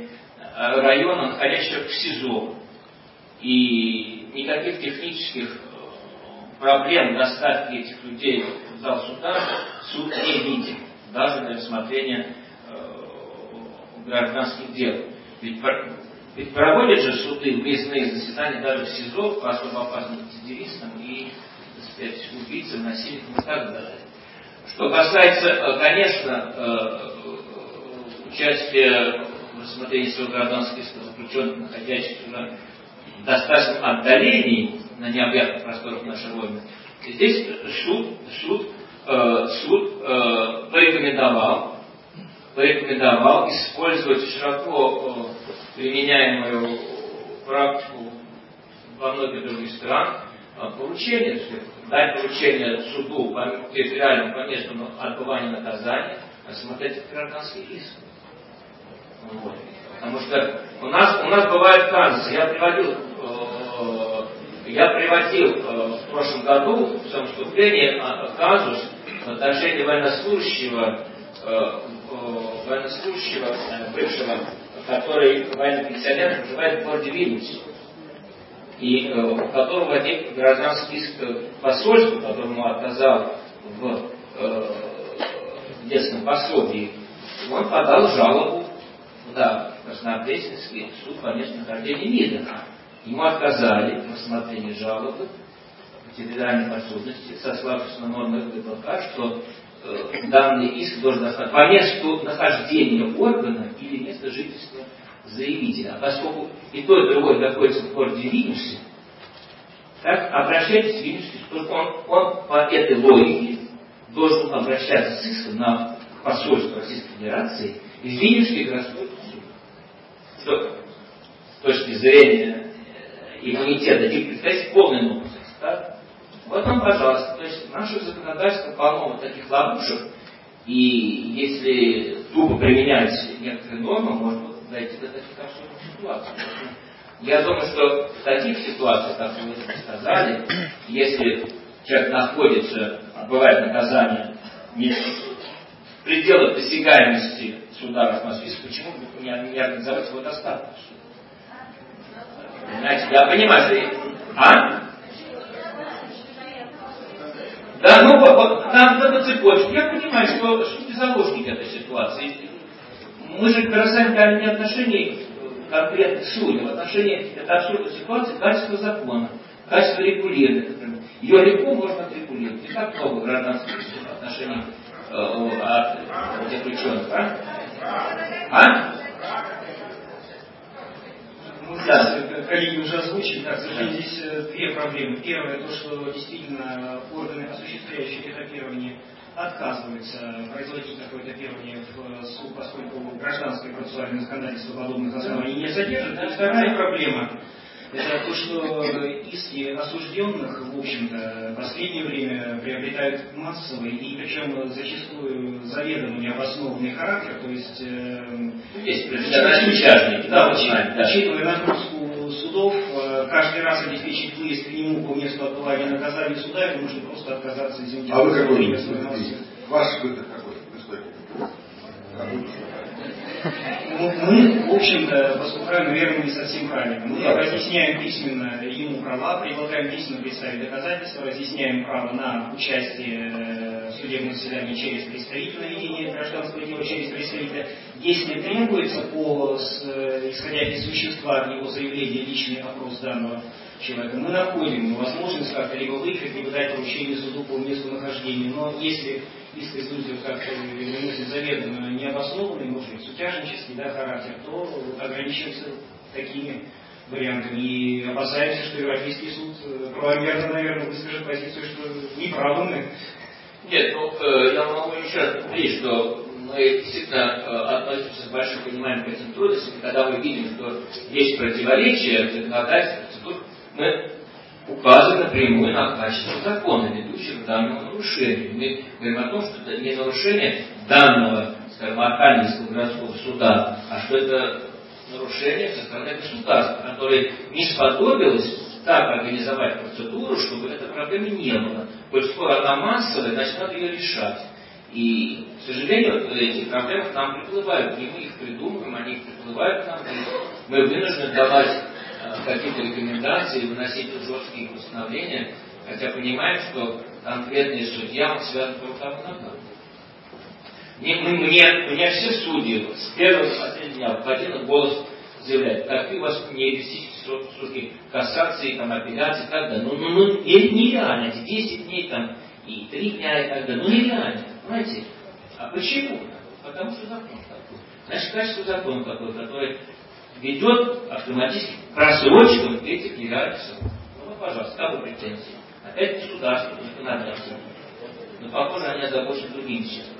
района, находящегося в СИЗО. И никаких технических проблем доставки этих людей в зал суда суд не видит, даже для рассмотрения гражданских дел. Ведь проводят же суды выездные заседания даже в СИЗО по особо опасным рецидивистам и, так сказать, убийцам, насильникам и так далее. Что касается, конечно, участия в рассмотрении своего гражданского иска заключенных, находящихся уже в достаточном отдалении на необъятных просторах нашей Родины, здесь суд порекомендовал использовать широко применяемую практику во многих других странах поручение, дать поручение суду территориальному по месту отбывания наказания рассмотреть гражданский иск. Вот. Потому что у нас бывают казусы. Я приводил в прошлом году в своем вступлении казус в отношении военнослужащего бывшего, который военный пенсионер, проживает в городе Вильнюсе, и у которого возник гражданский иск посольству, которому отказал в детском пособии. Он подал жалобу в Краснопресненский суд по месту нахождения МИДа. Ему отказали в рассмотрении жалобы по территориальной подсудности, сославшись на нормы ГПК, что данный иск должен достать по месту нахождения органа или места жительства заявителя. А поскольку и то, и другое находится в городе Вильнюсе, так обращайтесь в Вильнюсский суд. Он по этой логике должен обращаться с иском на посольство Российской Федерации в Вильнюсский городской суд. Что с точки зрения иммунитета и представить полный нонсенс. Да? Вот вам, пожалуйста. То есть наше законодательство полно вот таких ловушек, и если тупо применять некоторые нормы, можно дойти до таких абсурдных ситуаций. Я думаю, что в таких ситуациях, как вы сказали, если человек находится, отбывает наказание в пределах досягаемости суда рассматривается, почему бы не организовать свой доставку? Понимаете, я понимаю, что... Да, ну вот, надо цепочку. Я понимаю, что не заложник этой ситуации. Мы же бросаем не отношения конкретных судей, в отношении этой абсурдной ситуации качества закона, качества регулирования, например. Ее легко можно отрегулировать. Не так много гражданских отношений от заключенных, Коллеги уже озвучили, к сожалению, здесь две проблемы. Первое, то, что действительно органы, осуществляющие этапирование, отказываются производить какое-то этапирование в суд, поскольку гражданское процессуальное законодательство подобных оснований не содержит. И вторая проблема – это то, что иски осужденных, в общем-то, в последнее время приобретают массовый и причем зачастую заведомо необоснованный характер, то есть учитывая нагрузку судов, каждый раз обеспечить выезд к нему по месту отбывания наказания суда, ему нужно просто отказаться из него. А вы какой? Ваш выход какой? Мы, в общем-то, поступаем, наверное, не совсем правильно. Мы разъясняем письменно ему права, предлагаем письменно представить доказательства, разъясняем право на участие в судебном заседании через представителя, ведение гражданского дела через представителя. Если требуется, исходя из существа его заявления, личный опрос данного человека, мы находим возможность как-то либо выехать, либо дать поручение суду по месту нахождения. Но если иск результат как носит заведомо необоснованный, может быть, сутяжнический характер, то ограничивается такими вариантами. И опасаемся, что Европейский суд правомерно, наверное, выскажет позицию, что неправы мы. Нет, я могу еще раз повторить, что мы действительно относимся с большим пониманием к этим трудностям, и когда мы видим, что есть противоречия в законодательстве, мы указываем напрямую на качество закона, ведущих к данному нарушению. Мы говорим о том, что это не нарушение данного, скажем, Архангельского городского суда, а что это нарушение со стороны государства, которое не сподобилось так организовать процедуру, чтобы этой проблемы не было. Коль скоро она массовая, значит, надо ее решать. И, к сожалению, эти проблемы к нам приплывают. И мы их придумываем, они приплывают к нам. И мы вынуждены давать какие-то рекомендации, выносить жесткие постановления, хотя понимаем, что конкретный судья, он связан по рукам и ногам. Мне все судьи с первого до последнего дня в один голос заявляют, какие у вас нереалистические сроки кассации, там, апелляции и так далее. Нереально, эти 10 дней там, и 3 дня и так далее. Нереально, понимаете? А почему? Потому что закон такой. Значит, качество закона такой, который ведет автоматически к просрочкам этих нереальных сроков. Ну, пожалуйста, как вы претензии? Опять государство, законодательство. Но, похоже, они озабочены другими вещами.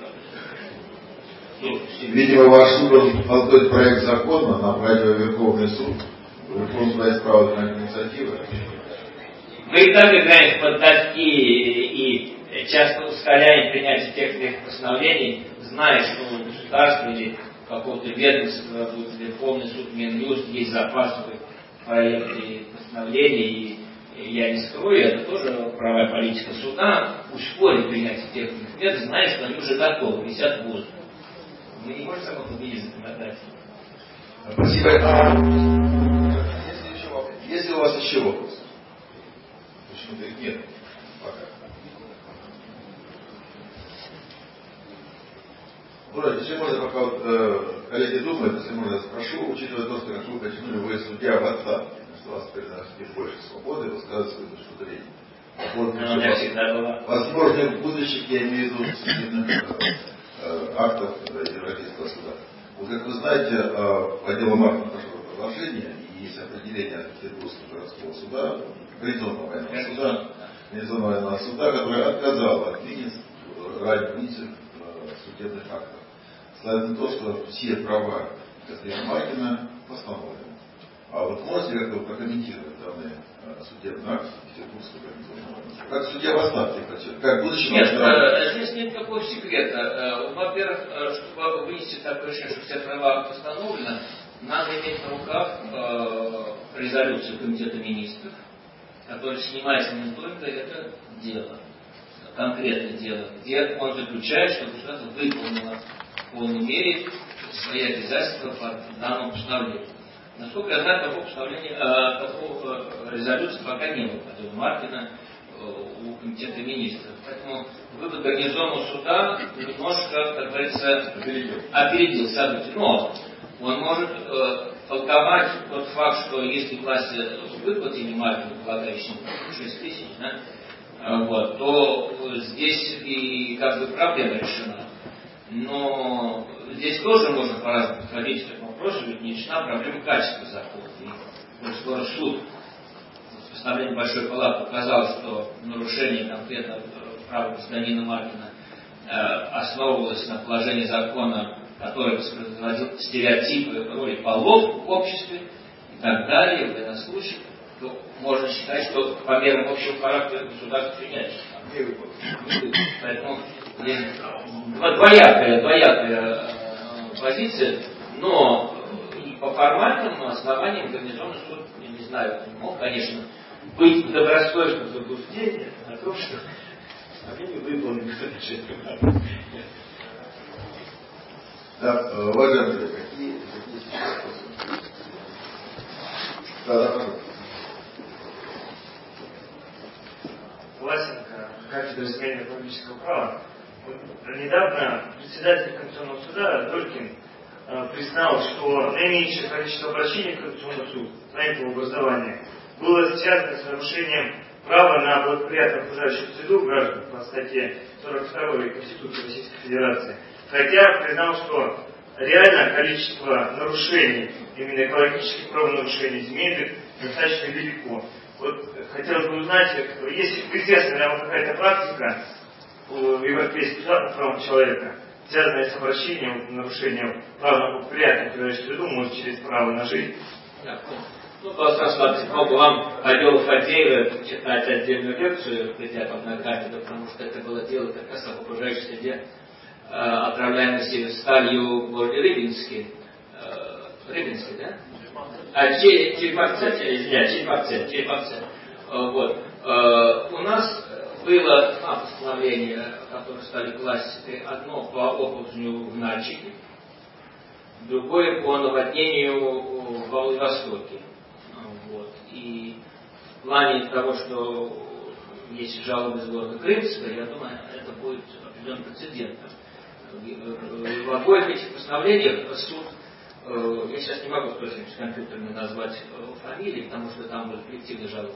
Видимо, ваш суд подготовит проект закона, направить в Верховный суд. Верховный суд дает право на инициативы. Мы и так играем в поддатки и часто ускоряем принятие тех или иных постановлений, зная, что у государства или какого-то ведомства, будет Верховный суд, Минюст, есть запасовые проекты постановлений, и я не скрою, это тоже правовая политика суда, ускорить принятие тех или иных мер, зная, что они уже готовы, висят в воздухе. Мы не можем само победить законодательно. Спасибо. Если у вас еще вопросы? Почему-то их нет пока. Ура, если можно, пока коллеги думают, если можно, я спрошу, учитывая то, что, как вы подчеркнули, вы судья в отставке, что у вас теперь находится больше свободы, высказывать свою точку зрения. Возможно, в будущем, я имею в виду судебных актов Европейского суда. Вот как вы знаете, в отделе марта прошло предложение, и есть определение от Петербургского городского суда, Гарнизонного военного суда, которое отказало от ранее принятых судебных актов. Слава на то, что все права господина Маркина восстановлены. А вот можете как-то прокомментировать данный судебный акт Петербургского гарнизонного военного суда? Как судья в отставке хотел? Как будущего? Нет, здесь нет никакого секрета. Во-первых, чтобы вынести такое решение, что все права восстановлены, надо иметь на руках резолюцию Комитета министров, который снимает с мониторинга это дело, конкретное дело, где он заключает, что государство выполнило в полной мере свои обязательства по данному постановлению. Насколько я знаю, такого постановления, такого резолюции пока не было, которого Маркина у Комитета министров. Поэтому вывод гарнизонного суда немножко, как говорится, опередил события. Но он может толковать тот факт, что если власти выплатили Маркину полагающим 6 тысяч, да, вот, то здесь и как бы проблема решена. Но здесь тоже можно по-разному подходить к этому вопросу, ведь не решена проблема качества закона. И скоро суд с постановлением Большой Палаты показал, что нарушение конкретно права гражданина Маркина основывалось на положении закона, который воспроизводил стереотипы роли полов в обществе и так далее, в данном случае, то можно считать, что по мерам общего характера государство принять. Поэтому двоякая позиция, но и по формальным основаниям гарнизонный суд, я не знаю, мог, конечно, быть в добросовестном заблуждении о том, что они не выполнены. Да, уважаемые, какие вопросы? Да. Власенко, кафедра изменения экономического права. Недавно председатель Конституционного суда Долькин признал, что наименьшее количество обращений в Конституционный суд на этого образования было связано с нарушением права на благоприятную окружающую среду граждан по статье 42 Конституции Российской Федерации. Хотя признал, что реально количество нарушений, именно экологических правонарушений, земельных, достаточно велико. Вот хотелось бы узнать, есть известная ли вам какая-то практика в европейских судах по правам человека, связанная с обращением, нарушением права на благоприятную окружающую среду, может, через право на жизнь? Ну, Константин, мог бы вам отделу Фадеева читать отдельную лекцию, придя там на кафедру, потому что это было дело как раз об окружающей среде, отравляемости сталью в городе Рыбинске. Рыбинске, да? Череповце. Вот. У нас было два постановления, которые стали классикой. Одно по оползню в Нальчике, другое по наводнению в Владивостоке. Вот. И в плане того, что есть жалобы из города Крымска, я думаю, это будет определенным прецедентом. В обоих этих постановлениях суд, я сейчас не могу точно компьютерно назвать фамилии, потому что там были коллективные жалобы,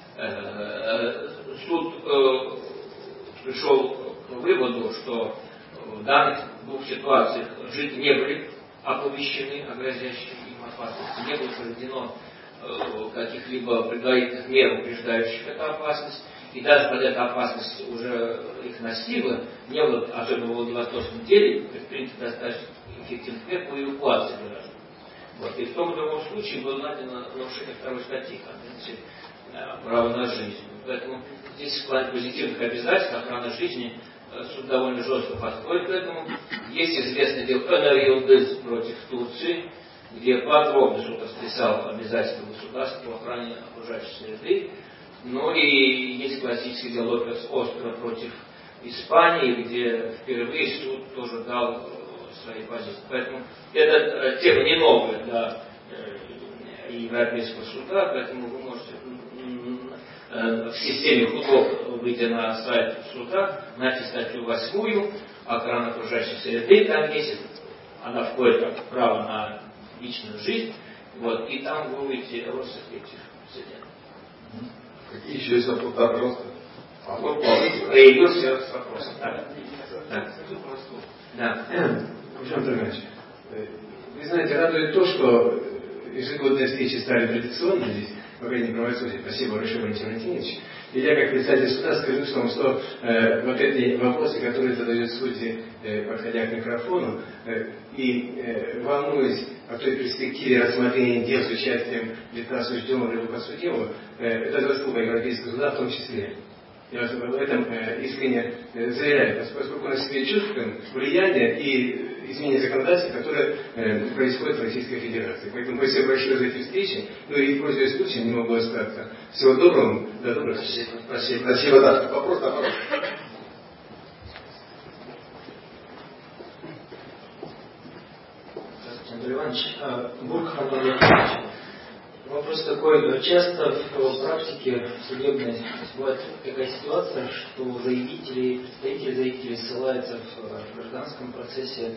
суд пришел к выводу, что в данных двух ситуациях жители не были оповещены о грозящей им опасности, не было проведено каких-либо предварительных мер, упреждающих эту опасность, и даже когда эта опасность уже их настигла, не было, особенно в Владивостокском деле, предпринято достаточно эффективных мер по эвакуации граждан. Вот. И в том и другом случае было найдено нарушение второй статьи Конвенции права на жизнь. Поэтому здесь в плане позитивных обязательств охраны жизни суд довольно жестко подходит к этому. Есть известное дело Энер Йылдыз против Турции, где подробно суд расписал обязательства государства по охране окружающей среды. Ну и есть классический дело Лопес Остро против Испании, где впервые суд тоже дал свои позиции. Поэтому эта тема не новая для Европейского суда, поэтому вы можете в системе худов выйти на сайт суда, найти статью 8 охрана окружающей среды, там есть, она входит в право на личную жизнь, вот, и там вы увидите россыпь этих инцидентов. Какие еще есть вопросы? Да, пожалуйста. Появился вопрос. Да. Александр Иванович, вы знаете, радует то, что ежегодные встречи стали традиционными здесь, в Академии правосудия. Спасибо большое, Валентин Валентинович. И я, как председатель суда, скажу вам, что вот эти вопросы, которые задают судьи, подходя к микрофону, и волнуясь о той перспективе рассмотрения дел с участием лица осужденного или подсудимого, это заслуга Европейского суда в том числе. Я вас об этом искренне заверяю, поскольку мы себе чувствуем влияние и изменение законодательства, которое происходит в Российской Федерации. Поэтому спасибо большое за эти встречи. Ну и, пользуясь случаем, не могу остаться. Всего доброго. До добрых встреч. Спасибо. Спасибо. Да. Вопрос, вопрос. Здравствуйте, Андрей Иванович. Бурков Андрей Иванович. Вопрос такой. Часто в практике судебной бывает такая ситуация, что заявители, представители заявителей ссылаются в гражданском процессе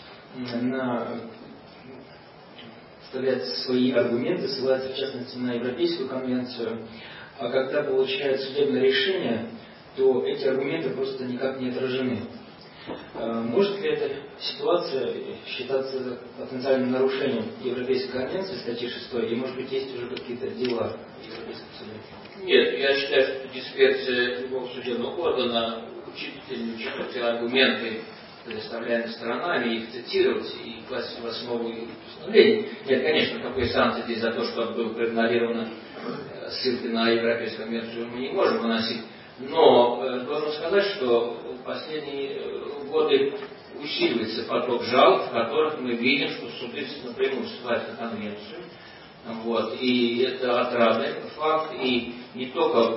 вставляют свои аргументы, ссылаются в частности на Европейскую конвенцию, а когда получают судебное решение, то эти аргументы просто никак не отражены. Может ли эта ситуация считаться потенциальным нарушением Европейской конвенции статьи 6, и может быть есть уже какие-то дела в Европейском суде? Нет, я считаю, что дисперсия любого судебного органа учитывать аргументы, предоставляемые сторонами, их цитировать и класть в основу их постановлений. Нет, конечно, какой санкции здесь за то, что было проигнорировано ссылки на Европейскую конвенцию, мы не можем выносить. Но должен сказать, что в последние годы усиливается поток жалоб, в которых мы видим, что суды напрямую ссылаются на конвенцию. Вот. И это отрадный факт. И не только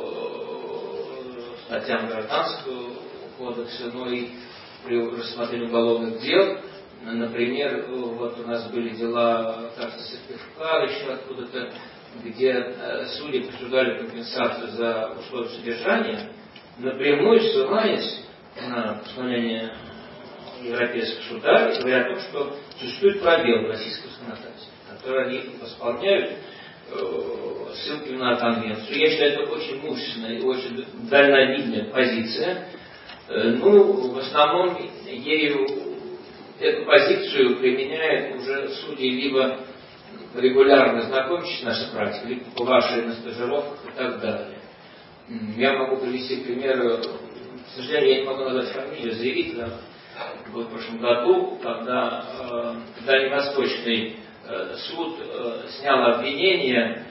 по статьям Гражданского кодекса, но и при рассмотрении уголовных дел. Например, вот у нас были дела, кажется, сертификат еще откуда-то, где судьи присуждали компенсацию за условия содержания, напрямую ссылаясь на постановление Европейского суда, и говоря о том, что существует пробел в российском законодательстве, который они восполняют ссылки на конвенцию. Я считаю, это очень мужественная и очень дальновидная позиция. В основном ею эту позицию применяют уже судьи либо регулярно знакомящиеся с нашей практикой, либо бывавшие на стажировках и так далее. Я могу привести пример, к сожалению, я не могу назвать фамилию заявителя, был в прошлом году, когда Дальневосточный суд снял обвинение,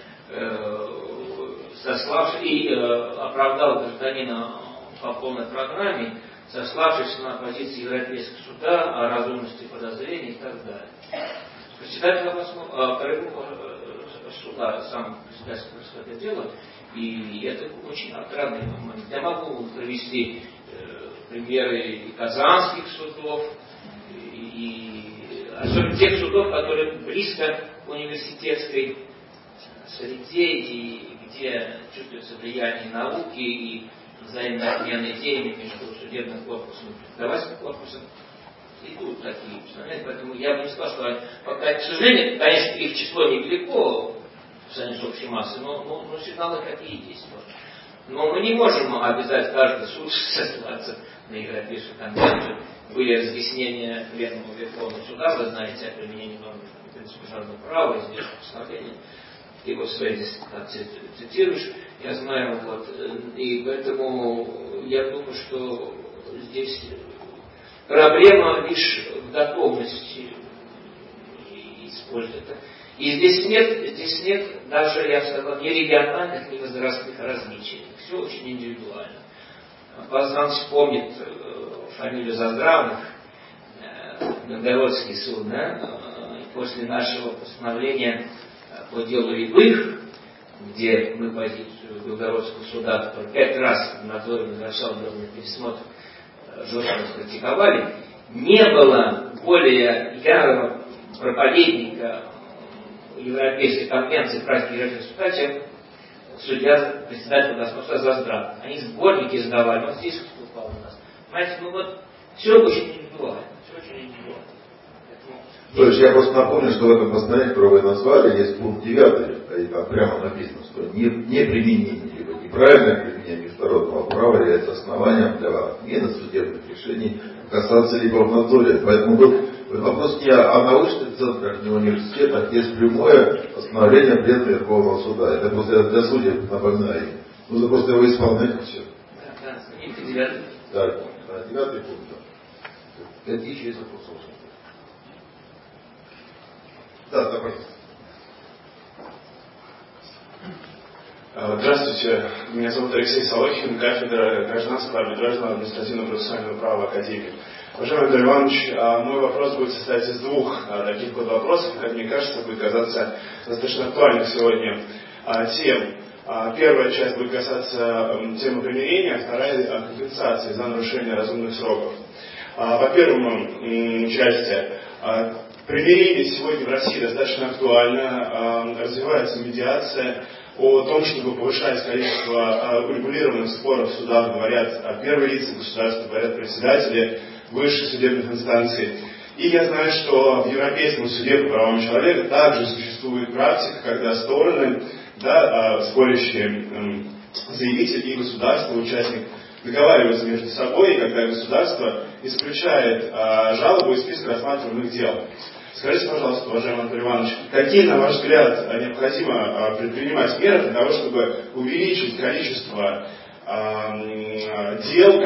сославшись и оправдал гражданина по полной программе, сославшись на позиции Европейского суда о разумности подозрений и так далее. Председатель суда сам председательство это дело, и это очень отрадный момент. Я могу привести примеры и казанских судов, и особенно тех судов, которые близко к университетской среде, и где чувствуется влияние науки и взаимный обмен идеями между судебным корпусом и преподавательским корпусом. Идут такие установления, поэтому я бы не сказал, что пока, к сожалению, конечно, их число невелико в сравнении с общей массой, но сигналы какие есть. Но мы не можем обязать каждый суд ссылаться на Европейскую конвенцию. Были разъяснения Пленума Верховного суда, вы знаете о применении норм принципа международного права, известных постановлений. И вот свои диссертации цитируешь, я знаю, вот, и поэтому я думаю, что здесь проблема лишь в готовности использовать это. И здесь нет даже, я бы сказал, ни региональных, ни возрастных различий. Все очень индивидуально. Познан вспомнит фамилию Заздравных, Новгородский суд, да, после нашего постановления по делу Рябых, где мы позицию Белгородского суда, который 5 раз в надзоре возвращал дробный пересмотр, жестко практиковали, не было более ярого проповедника Европейской конвенции практики Европейского суда, чем судья, председатель областного суда Заздрав. Они сборники издавали, он здесь выступал у нас. Понимаете, все очень индивидуально. То есть я просто напомню, что в этом постановлении, которое вы назвали, есть пункт 9, и там прямо написано, что неприменение либо неправильное применение международного права является основанием для отмены судебных решений касаться либо в надзоре. Поэтому тут вопрос не о научных центрах, не о университетах, есть прямое постановление Пленума Верховного суда. Это просто для судей напоминаю. Нужно просто его исполнять и все. Да, 9 пункт. Какие еще есть вопросы? Да, давайте. Здравствуйте, меня зовут Алексей Солохин, кафедра гражданского, арбитражного, административного процессуального права Академии. Уважаемый Андрей Иванович, мой вопрос будет состоять из двух таких вот вопросов, как мне кажется, будет казаться достаточно актуальных сегодня тем. Первая часть будет касаться темы примирения, вторая компенсации за нарушение разумных сроков. По первому части, примирение сегодня в России достаточно актуально, развивается медиация. О том, чтобы повышать количество урегулированных споров в судах, говорят первые лица государства, говорят председатели высших судебных инстанций. И я знаю, что в Европейском суде по правам человека также существует практика, когда стороны, спорящие заявитель и государство, участник, договариваются между собой, и когда государство исключает жалобу из списка рассматриваемых дел. Скажите, пожалуйста, уважаемый Анатолий Иванович, какие, на ваш взгляд, необходимо предпринимать меры для того, чтобы увеличить количество дел,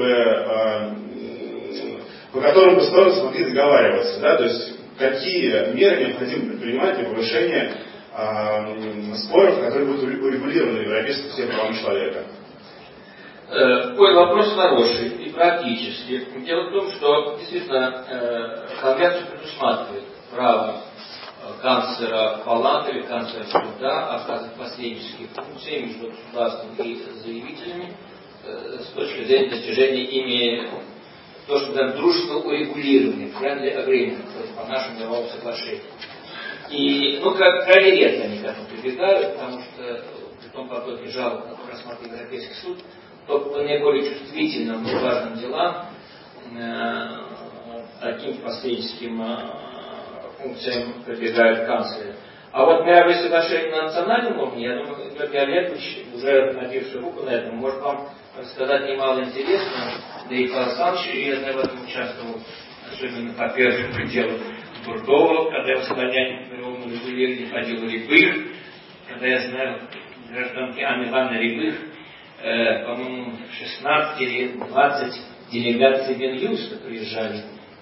по которым бы стороны смогли договариваться? Да? То есть, какие меры необходимо предпринимать для повышения споров, которые будут урегулированы в Европейском суде по правам человека? Такой вопрос хороший и практический. Дело в том, что действительно конвенция предусматривает право канцлера палаты или канцлера суда оказывать посреднические функции между государством и заявителями с точки зрения достижения ими то, что называем дружественно урегулирования, friendly agreement, то есть по нашему мировому соглашению. И, крайне редко они к этому прибегают, потому что при том потоке жалоб, который рассматривает Европейский суд, то по наиболее чувствительным и важным делам таким посредническим функциям прибегают канцлеры. А вот мировые соглашения на национальном уровне, я думаю, Георгий Олегович, уже набивший руку на этом, может вам рассказать немало интересного. Да и Павел Александрович, я знаю, в этом участвовал, особенно по первому делу Бурдова, когда его склоняли к мировому регулированию, по делу Рябых, когда я знаю гражданки Анны Ивановны Рябых, по-моему, 16 или 20 делегаций Минюста приезжали,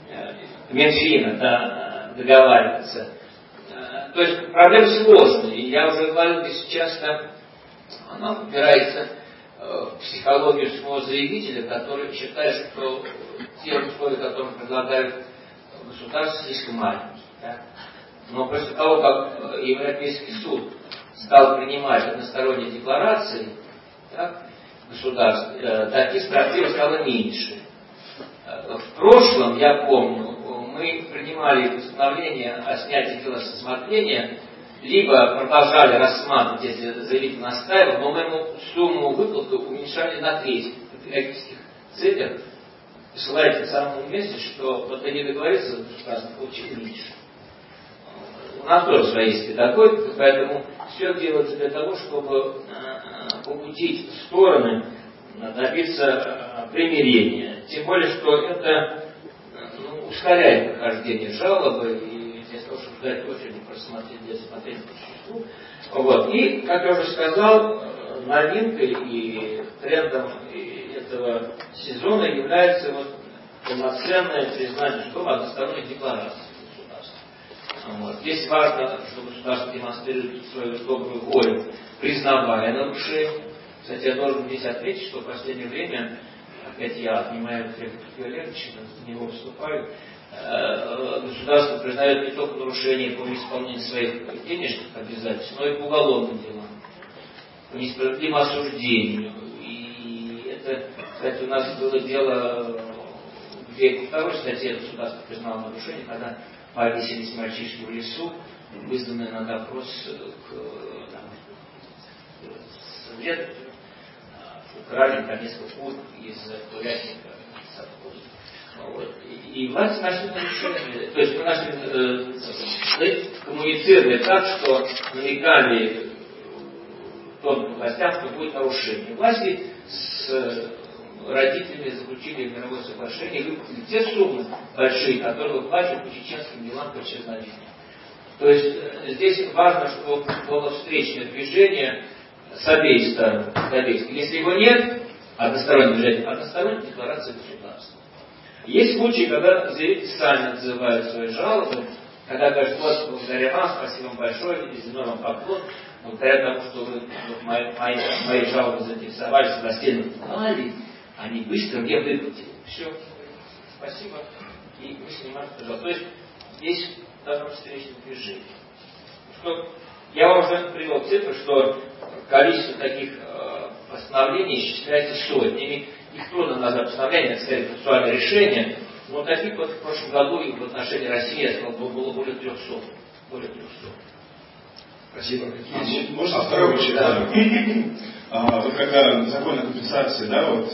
Минфина, договариваться. То есть проблема сложная. И я уже говорил, здесь часто она упирается в психологию самого заявителя, который считает, что те условия, которые предлагают государство, слишком маленькие. Да? Но после того, как Европейский суд стал принимать односторонние декларации, так, государств, таких стратегий стало меньше. В прошлом, я помню, мы принимали постановление о снятии дела с рассмотрения, либо продолжали рассматривать, если заявитель настаивал, но мы ему сумму выплаты уменьшали на треть. В патриотических целях посылаете к самому месте, что вот они договорятся, государство получит меньше. У нас тоже свои есть педагогика, поэтому все делается для того, чтобы побудить стороны добиться примирения. Тем более, что это ускоряет прохождение жалобы, и вместо того, чтобы ждать очереди, просмотреть для смотреть по существу. Вот. И, как я уже сказал, новинкой и трендом этого сезона является вот полноценное признание односторонних деклараций государства. Вот. Здесь важно, что государство демонстрирует свою добрую волю, признавая нарушения. Кстати, я должен здесь отметить, что в последнее время, опять я отнимаю Левчика, в него вступаю, государство признает не только нарушения по исполнению своих денежных обязательств, но и по уголовным делам, по несправедливому осуждению. И это, кстати, у нас было дело, где по второй статье государство признало нарушение, когда повесились мальчишки в лесу, вызванные на допрос к следователю, украли там несколько кур из курятника совхоза. Вот. И власти нашли нарушение. То есть мы нашли, коммуницировали так, что намекали тонким властям, что будет нарушение. Власти с родителями заключили мировое соглашение и выплатили те суммы большие, которые выплачивают по чеченским делам по исчезновению. То есть здесь важно, чтобы было встречное движение с обеих сторон. Если его нет, одностороннее движение, односторонняя декларация государства. Есть случаи, когда заявители сами отзывают свои жалобы, когда говорят, вот, благодаря вам, спасибо вам большое, изменил вам поклон, благодаря тому, что вы вот, мои жалобы заинтересовались, властей напугали, они быстро мне выплатили. Все, спасибо, и мы снимаем, пожалуйста. То есть здесь должно быть встречное движение. Что, я вам уже привел цифры, что количество таких постановлений исчисляется сотнями. Их трудно назвать постановлением, это скорее процессуальное решение. Но таких вот в прошлом году и в отношении России, я сказал, было более 300. Более 300. Спасибо. Можно второй вопрос? Да. Вот когда закон о компенсации, да, вот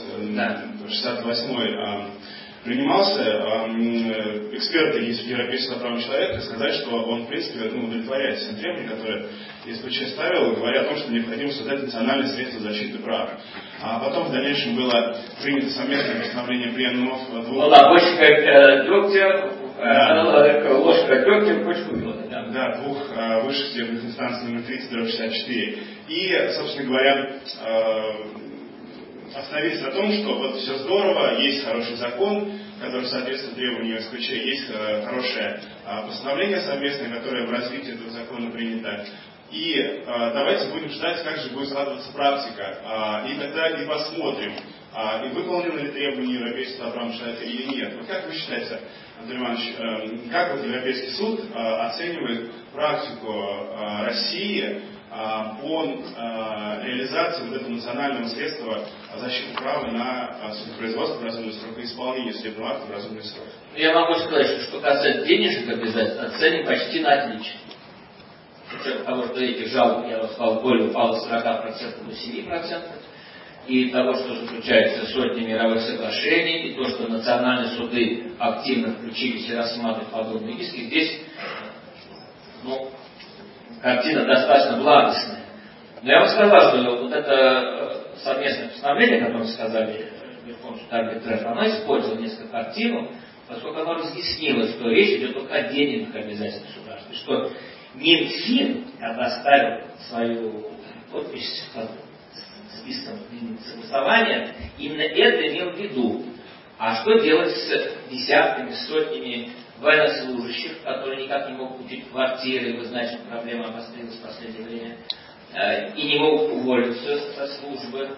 68-й принимался, эксперты из Европейского права человека сказали, что он, в принципе, удовлетворяет всем требованиям, которые ЕСПЧ ставил, говоря о том, что необходимо создать национальное средство защиты прав. А потом в дальнейшем было принято совместное постановление пленумов двух... бочка дегтя, ложка дегтя в бочку меда. Да, двух высших судебных инстанций номер 30/64. И, собственно говоря, остановились на том, что вот все здорово, есть хороший закон, который соответствует требованиям ЕСПЧ, есть хорошее постановление совместное, которое в развитии этого закона принято. И давайте будем ждать, как же будет складываться практика. И тогда и посмотрим, и выполнены ли требования Европейского права человека или нет. Вот как вы считаете, Андрей Иванович, как вот Европейский суд оценивает практику России по реализации вот этого национального средства защиты права на судопроизводство в разумный срок и исполнение судебного акта в разумный срок? Я могу сказать, что касается денежных обязательств, оценим почти на отлично. Потому что этих жалоб, я вам сказал, более упало с 40% до 7%. И того, что заключается в сотни мировых соглашений, и то, что национальные суды активно включились и рассматривают подобные иски, здесь картина достаточно благостная. Но я вам сказал, что вот это совместное постановление, о котором сказали Верховный суд арбитраж, оно использовало несколько картину, поскольку оно разъяснило, что речь идет только о денежных обязательствах государства, что Минфин, когда ставил свою подпись с списком согласования, именно это имел в виду. А что делать с десятками, сотнями военнослужащих, которые никак не могут купить квартиры, вы знаете, что проблема обострилась в последнее время, и не могут уволиться со службы,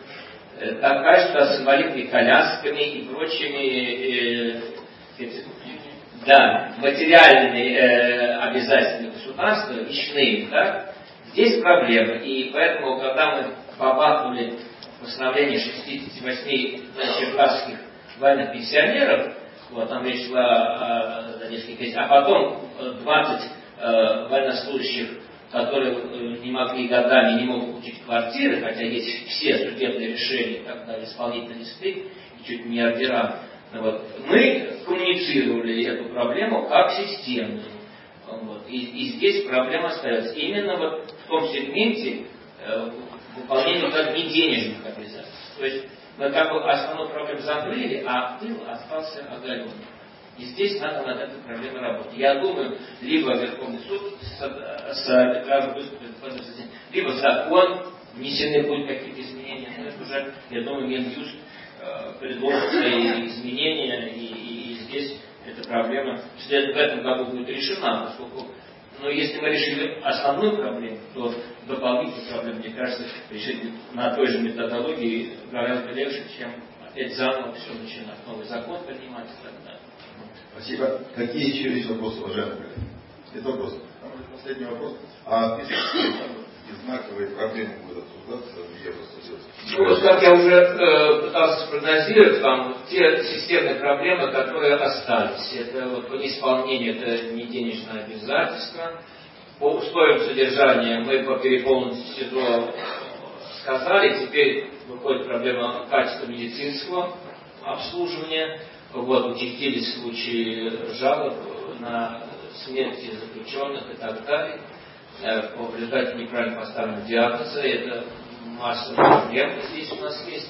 такая, что с инвалидными колясками и прочими да, материальные обязательства государства, личные, да, здесь проблема. И поэтому, когда мы побахнули постановление 68 черкасских военных пенсионеров, вот там речь шла о нескольких тысяч, а потом 20 военнослужащих, которые не могли годами, не могут получить квартиры, хотя есть все судебные решения, когда исполнительные листы и чуть не ордера. Вот. Мы коммуницировали эту проблему как системную. Вот. И здесь проблема остается именно вот в том сегменте выполнения как не денежных обязательств. То есть мы как бы основную проблему закрыли, а тыл остался оголен. И здесь надо над этой проблемой работать. Я думаю, либо Верховный суд с арбитражем выступит, либо закон, внесены будут какие-то изменения. Но это уже, я думаю, Минюст предложит свои изменения, и здесь эта проблема в этом году будет решена, поскольку, если мы решили основную проблему, то дополнительную проблему, мне кажется, решить на той же методологии гораздо легче, чем опять заново все начинать, новый закон принимать и так далее. Спасибо. Какие еще есть вопросы, уважаемые коллеги? Это вопрос. Последний вопрос. А знаковые проблемы будут обсуждаться в Евросоюзе? Вот как я уже пытался спрогнозировать вам, те системные проблемы, которые остались. Это вот по неисполнению, это не денежное обязательство. По условиям содержания мы по переполненности СИЗО сказали. Теперь выходит проблема качества медицинского обслуживания. Вот, участились случаи жалоб на смерти заключенных и так далее. В результате неправильно поставленного диагноза. Это масса проблем здесь у нас есть.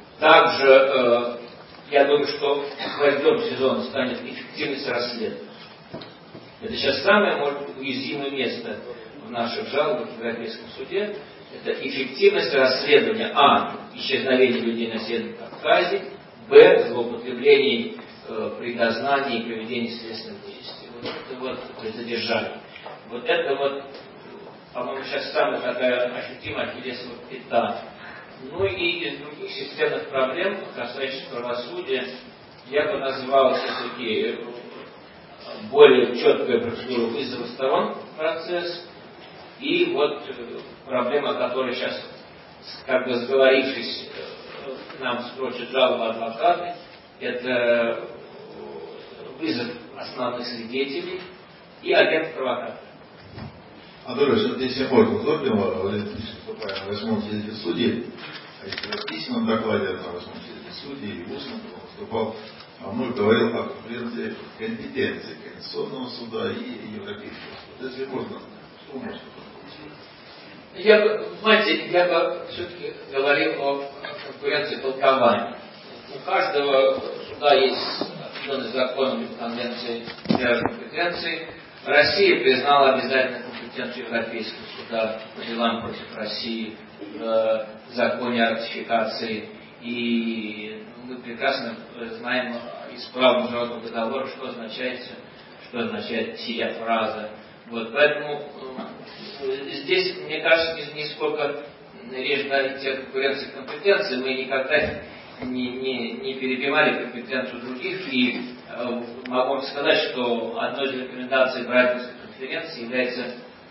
Также, я думаю, что в этом сезоне станет эффективность расследования. Это сейчас самое, может быть, уязвимое место в наших жалобах в Европейском суде. Это эффективность расследования исчезновения людей на Северном Кавказе, злоупотреблений при дознании и проведении следственных действий. Вот это вот при задержании. Вот это вот, по-моему, сейчас самая такая ощутимая ахиллесова пята. Ну и из других системных проблем, касающихся правосудия, я бы назвал все-таки более четкая процедура вызова сторон в процесс. И вот проблема, которая сейчас, как бы сговорившись, нам строчат жалобы адвокаты, это вызов основных свидетелей и агент-провокатор. Анатолий, если можно, выступая на 8-м съезде судей, в письменном докладе на 8-м съезде судей и в устном выступал, он говорил о конкуренции компетенции Конституционного суда и Европейского суда. Если можно, что можно? Я бы все-таки говорил о конкуренции толкований. У каждого суда есть определенный закон конвенции международной компетенции. Россия признала обязательно компетенцию Европейского суда по делам против России в законе о ратификации. И мы прекрасно знаем из права международного договора, что означает сия фраза. Вот, поэтому здесь, мне кажется, не сколько речь говорит о конкуренции компетенции, мы никогда не перебивали компетенцию других, и могу вам сказать, что одной из рекомендаций Брайтонской конференции является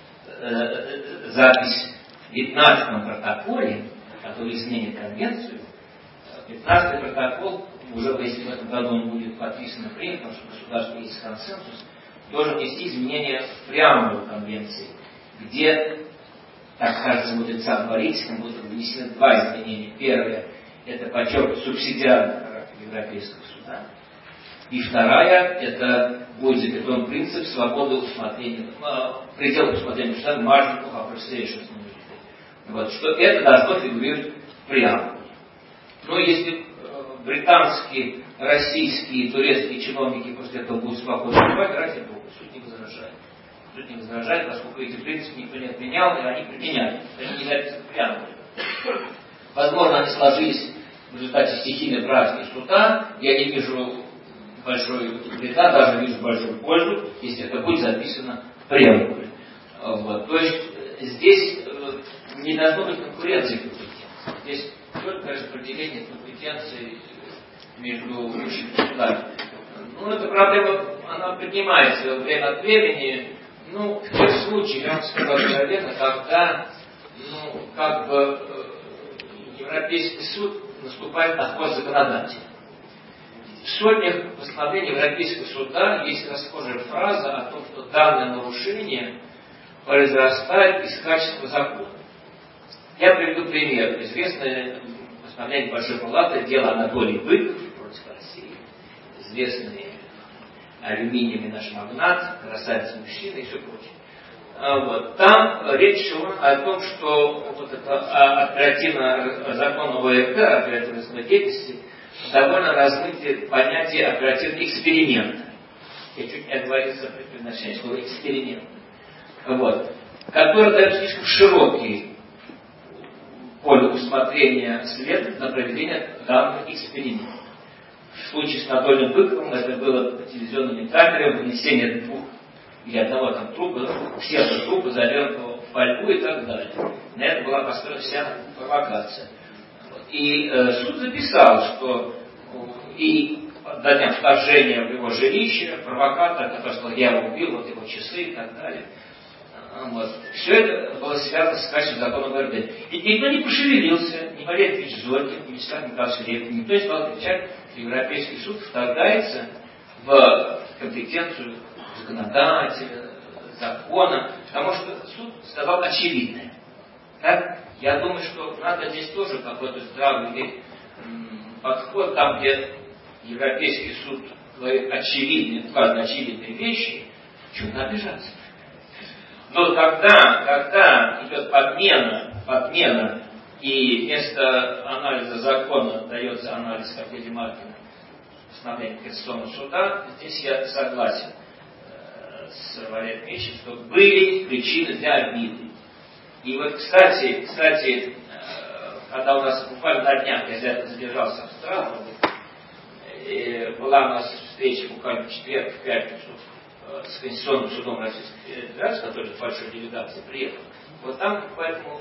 запись в 15-м протоколе, который изменит конвенцию. 15-й протокол, уже если в этом году он будет подписан и принят, потому что в государстве есть консенсус, должен внести изменения в преамбулу конвенции, где, так кажется, мудрецам Борисовым будут внесены два изменения. Первое – это подчеркнуть субсидиарный характер Европейского суда. И вторая – это будет закреплен принцип свободы усмотрения, пределов усмотрения суда, margin of appreciation. Вот, что это должно фигурировать в преамбуле. Но если британские, российские, турецкие чиновники после этого будут спокойно жевать, ради Бога, суд не возражает. Суд не возражает, поскольку эти принципы никто не отменял, и они применяют. Они не записаны в преамбуле. Возможно, они сложились в результате стихийной практики суда. Я не вижу большой вреда, даже вижу большую пользу, если это будет записано в преамбуле. Вот. То есть здесь не должно быть конкуренции компетенции. Здесь только распределение компетенции между высшими судами. Ну, эта проблема, она поднимается время от времени. Ну, в тех случаях, я вам скажу откровенно, когда, Европейский суд наступает на хвост законодателя. В сотнях постановлений Европейского суда есть расхожая фраза о том, что данное нарушение произрастает из качества закона. Я приведу пример. Известное постановление Большой палаты, дело Анатолия Быкова против России. Известный алюминиевый наш магнат, красавец-мужчина и все прочее. Вот. Там речь шла о том, что вот это оперативно закон ОВРК, оперативной деятельности, довольно размытие понятие оперативного эксперимента. Я чуть не оговорился при произношении слова эксперимент. Вот. Который дает слишком широкий поле усмотрения следов на проведение данного эксперимента. В случае с Анатолием Быковым это было по телевизионным камерам вынесение двух или одного там трупа, псевдотрупа, завернутого в фольгу и так далее. На это была построена вся провокация. И суд записал, что и до дня вторжения в его жилище провокатор, который сказал, я его убил, вот его часы и так далее. Вот. Все это было связано с качеством закона ГРД. И никто не пошевелился, ни Мария Ильич Зорькин, ни Вячеслав Николаевич Лепин, никто не стал кричать, что Европейский суд вторгается в компетенцию законодателя, закона, потому что суд сказал очевидное. Так? Я думаю, что надо здесь тоже какой-то здравый иметь подход, там, где Европейский суд говорит очевидные вещи, чего обижаться. Но когда идет подмена, и вместо анализа закона дается анализ, как Леди Маркина, постановление Конституционного суда, здесь я согласен с Валерием Ильичем, что были причины для обиды. И вот, кстати, когда у нас буквально на днях, я задержался в Страсбурге, была у нас встреча буквально в четверг, в пятницу, с Конституционным судом Российской Федерации, который с большой делегацией приехал. Вот там по этому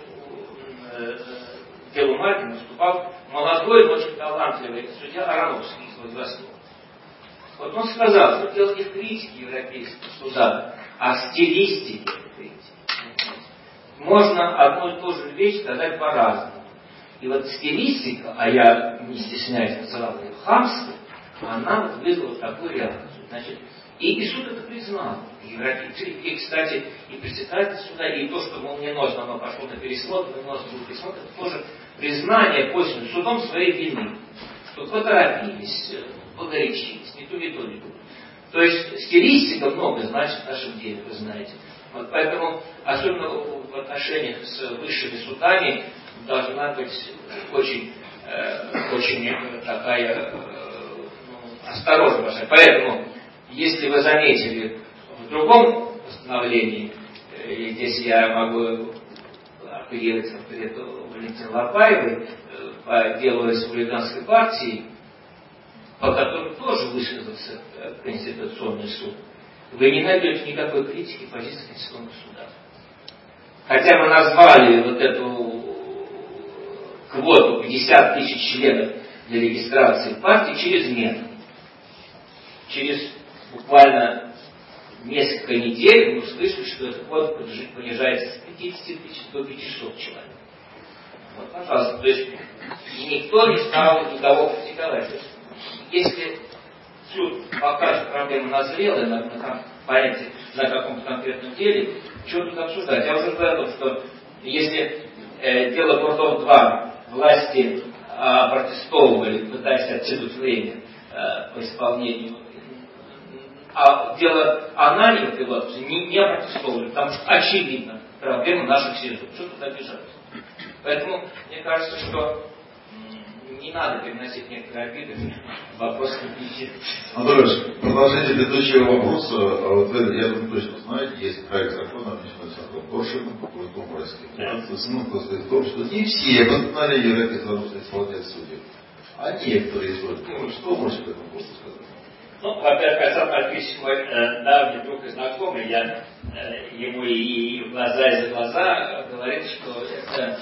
делу Маркина выступал молодой, но очень талантливый судья Ароновский из Владивостока. Вот он сказал, что дело не в критике Европейского суда, а в стилистике критики. Можно одну и ту же вещь сказать по-разному. И вот стилистика, а я не стесняюсь называть ее хамской, она вот вызвала такую реакцию. Значит, и суд это признал. И, кстати, и председатель суда, и то, что мне нужно, оно пошло на пересмотр, мне нужно был пересмотр, это тоже признание после судом своей вины. Что поторопились, погорячились, не ту методику. То есть стилистика много значит в нашем деле, вы знаете. Вот поэтому, особенно в отношениях с высшими судами, должна быть очень такая осторожность. Поэтому, если вы заметили в другом постановлении, и здесь я могу апеллировать к авторитету Валентины Лапаевой по делу республиканской партии, по которому тоже высказался Конституционный суд, вы не найдете никакой критики позиции Конституционного суда. Хотя мы назвали вот эту квоту 50 тысяч членов для регистрации партии чрезмерной. Через буквально несколько недель мы услышали, что эта квота понижается с 50 тысяч до 500 человек. Вот, пожалуйста, то есть никто не стал никого критиковать. Если суд покажет проблему назрелой, понятие на каком-то конкретном деле, что тут обсуждать? Я уже говорил о том, что если дело Бурдов-2 власти протестовывали, пытаясь оттянуть время по исполнению, а дело Ананьева пилотов не протестовывали, потому что очевидно проблема наших сил. Что тут обижаться? Поэтому мне кажется, что не надо переносить некоторые обиды в вопрос компетенции. Анатолий, продолжение предыдущего вопроса. Вот вы, я думаю, точно знаете, есть проект закона, внесенный Александром Коршиным, прокуратуром Российской Федерации. Смысл состоит в том, что не все постановления Европейского исполняют судьи, а некоторые исполняют. Что можете по этому поводу сказать? Ну, во-первых, Александр Альфович мой давний друг и знакомый, я ему и в глаза, и за глаза говорит, что это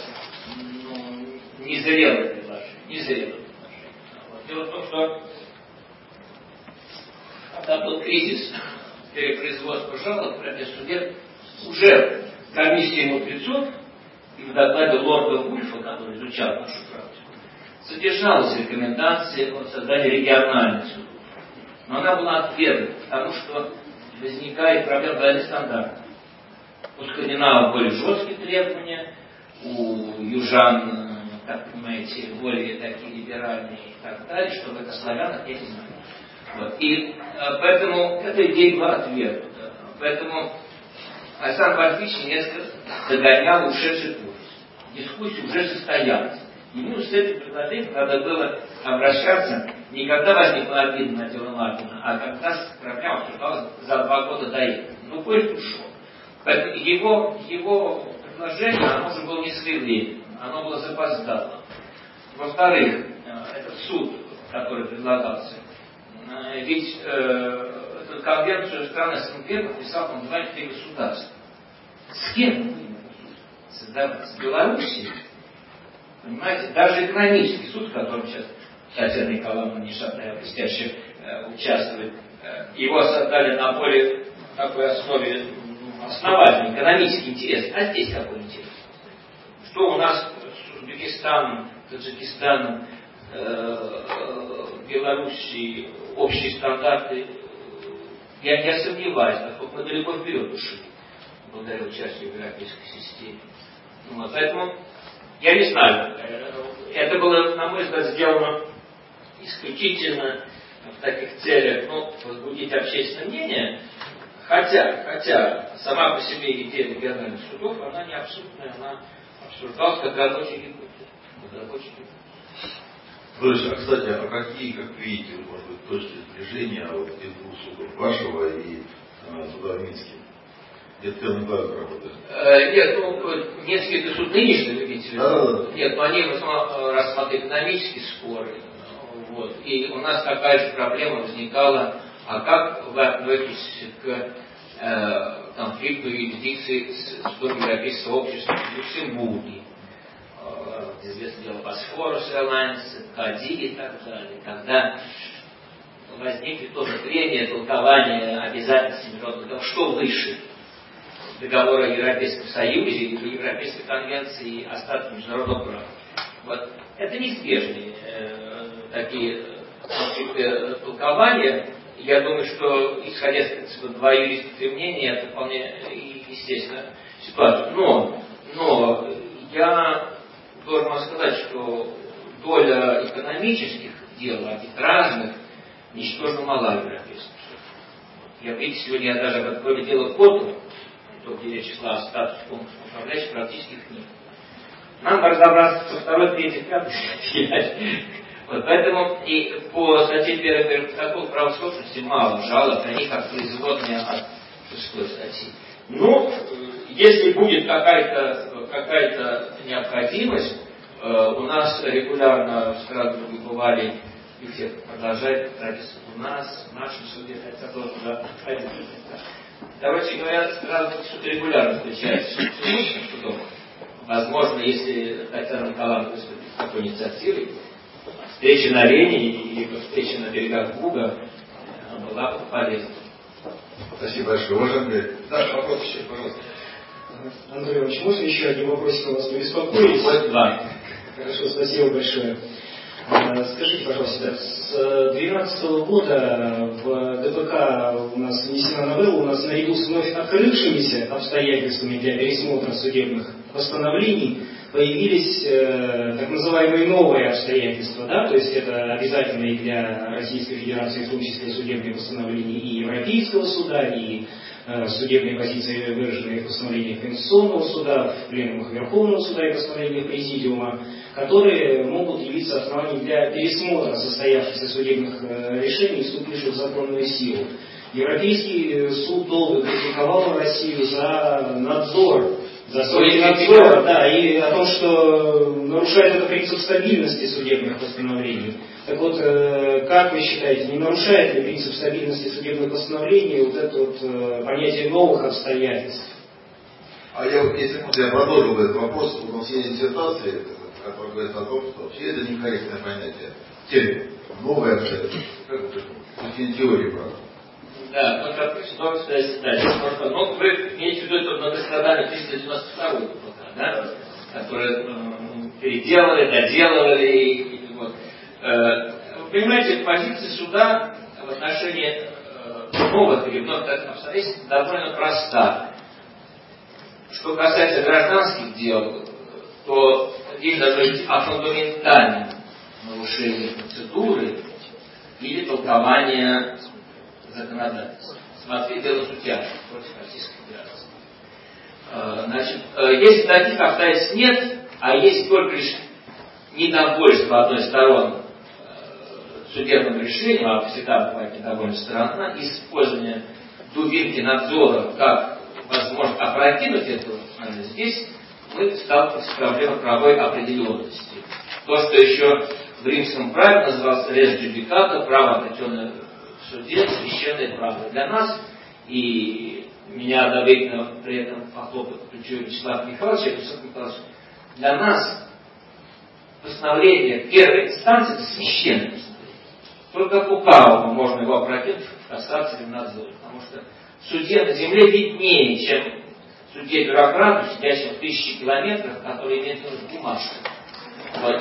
незрелое предложение. Вот. Дело в том, что когда был кризис перепроизводства жалоб, судеб уже комиссия мудрецов, и в докладе лорда Вульфа, который изучал нашу практику, содержалась рекомендация о создании региональных судов. Но она была отвергнута, потому что возникает проблема двойных стандартов. У скандинавов более жесткие требования, у южан, как понимаете, более такие либеральные и так далее, что в славянах я не знаю. Вот. И поэтому эта идея была отвергнута. Поэтому Александр Портфирич несколько догонял ушедший курс. Дискуссия уже состоялась. Ему с этим предложением надо было обращаться не когда возникла обида на дело Лапина, а когда проблема обсуждалась за 2 года до этого. Ну, поезд ушел. Поэтому его предложение, оно уже было не своевременным, оно было запоздало. Во-вторых, этот суд, который предлагался, ведь эту конвенцию страны СНГ подписал так называемые 3 государства. С кем создавать? С Белоруссией. Понимаете, даже экономический суд, в котором сейчас Татьяна Николаевна Нишатая блестяще участвует, его создали на более такой основе основательный экономический интерес. А здесь какой интерес? Что у нас с Узбекистаном, Таджикистаном, Белоруссией общие стандарты? Я сомневаюсь, поскольку мы далеко вперед ушли, благодаря участию в европейской системе. Вот, поэтому я не знаю, это было, на мой взгляд, сделано исключительно в таких целях, возбудить общественное мнение, хотя сама по себе идея региональных судов, она не абсолютная, она обсуждалась как рабочий гипотез. Кстати, а какие, как видите, может быть, точки сближения из 2 судов, вашего и суда в Минске? Где целый глаз работает? Нет, Минский суд нынешний, вы видите? Нет, но они в основном рассматривают экономические споры. Вот. И у нас такая же проблема возникала, а как вы относитесь к конфликту юрисдикции с судом Европейского общества в Люксембурге? Известное дело Босфорус Airlines, Кади и так далее. Когда возникли тоже прения, толкования обязательств международных договоров, что выше? Договора о Европейском Союзе или Европейской конвенции и остатки международного права. Вот. Это неизбежные такие толкования. Я думаю, что, исходя из 2 юридических мнений, это вполне естественная ситуация. Но я должен вам сказать, что доля экономических дел, арбитражных, ничтожно мала в Европейском Союзе. Видите, сегодня я даже кроме дела Котова, где речь шла о статусе конкурсных управляющих, практически их нет. Нам бы разобраться со 2, 3, 5. Вот поэтому и по статье 1 протокола права собственности мало жалоб, они как производные от 6 статьи. Если будет какая-то необходимость, у нас регулярно в Страсбурге бывали, и все продолжают традицию. У нас, в нашем суде, хотя тоже туда ходить. Короче говоря, Страсбург суд регулярно встречается с судом. Возможно, если Татьяна Николаевна выступит с такой инициативой, встреча на арене и встреча на берегах Буга была бы полезна. Спасибо большое. Уважаемый, вопрос еще, пожалуйста. Андрей Иванович, можно еще один вопросик у вас побеспокоить? Да. Хорошо, спасибо большое. Скажите, пожалуйста, с 2012 года в ДПК у нас внесена новелла, у нас наряду с вновь открывшимися обстоятельствами для пересмотра судебных постановлений появились так называемые новые обстоятельства, да, то есть это обязательно и для Российской Федерации, в том числе судебные постановления и Европейского суда, и судебные позиции, выраженные в постановлениях Конституционного суда, в пленумах Верховного суда и постановлениях Президиума, которые могут явиться основанием для пересмотра состоявшихся судебных решений, вступивших в законную силу. Европейский суд долго критиковал Россию за надзор, за сроки надзора, да, и о том, что нарушает это принцип стабильности судебных постановлений. Так вот, как вы считаете, не нарушает ли принцип стабильности судебных постановлений вот это вот понятие новых обстоятельств? Если я продолжил этот вопрос, у нас есть диссертация, которая говорит о том, что вообще это некорректное понятие. Термин. Новые обстоятельства. Как это? Это не теория права. Да, контраприкс, но, кстати, да, ну, вы имеете в виду это многострадание 392 года, да? Которые переделали, доделывали. Вот. Вы понимаете, позиция суда в отношении новых или вновь обстоятельств довольно проста. Что касается гражданских дел, то здесь должно быть о фундаментальном нарушении процедуры или толкования законодательства. Смотри, дело судья против Российской Федерации. Значит, если таких обстоятельств нет, а есть только лишь недовольство одной стороны судебным решением, а всегда бывает недовольная сторона, использование дубинки надзора как возможность опрокинуть эту, здесь мы сталкиваемся с проблемой правовой определенности. То, что еще в римском праве называлось res judicata, право, определенное в суде, священное право для нас, и меня одобрительно при этом похлопал плечо Вячеслав Михайлович, для нас постановление первой инстанции – это священное постановление. Только по праву можно его опрокинуть в кассации или в надзоре, потому что судье на земле виднее, чем судье-бюрократу, сидящему в 1000 километрах, который имеет бумажку. Вот.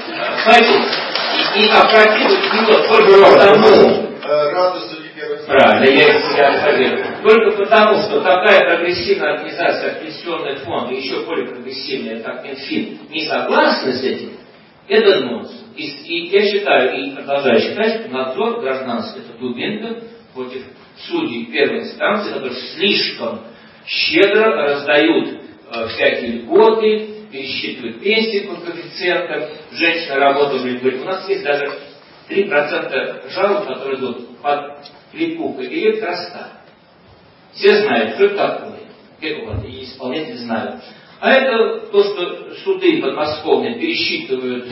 И опрокинуть его только потому, правильно, я поверю. Только потому, что такая прогрессивная организация, как Пенсионный фонд, и еще более прогрессивная, как Минфин, не согласны с этим, это нонсенс. И я считаю, и продолжаю считать, что надзор гражданский – это дубинка против судей первой инстанции, которые слишком щедро раздают всякие льготы, пересчитывают пенсии по коэффициентам. Женщина работала, говорит, у нас есть даже 3% жалоб, которые идут под кликухой электростат. Все знают, что это такое. И исполнители знают. А это то, что суды подмосковные пересчитывают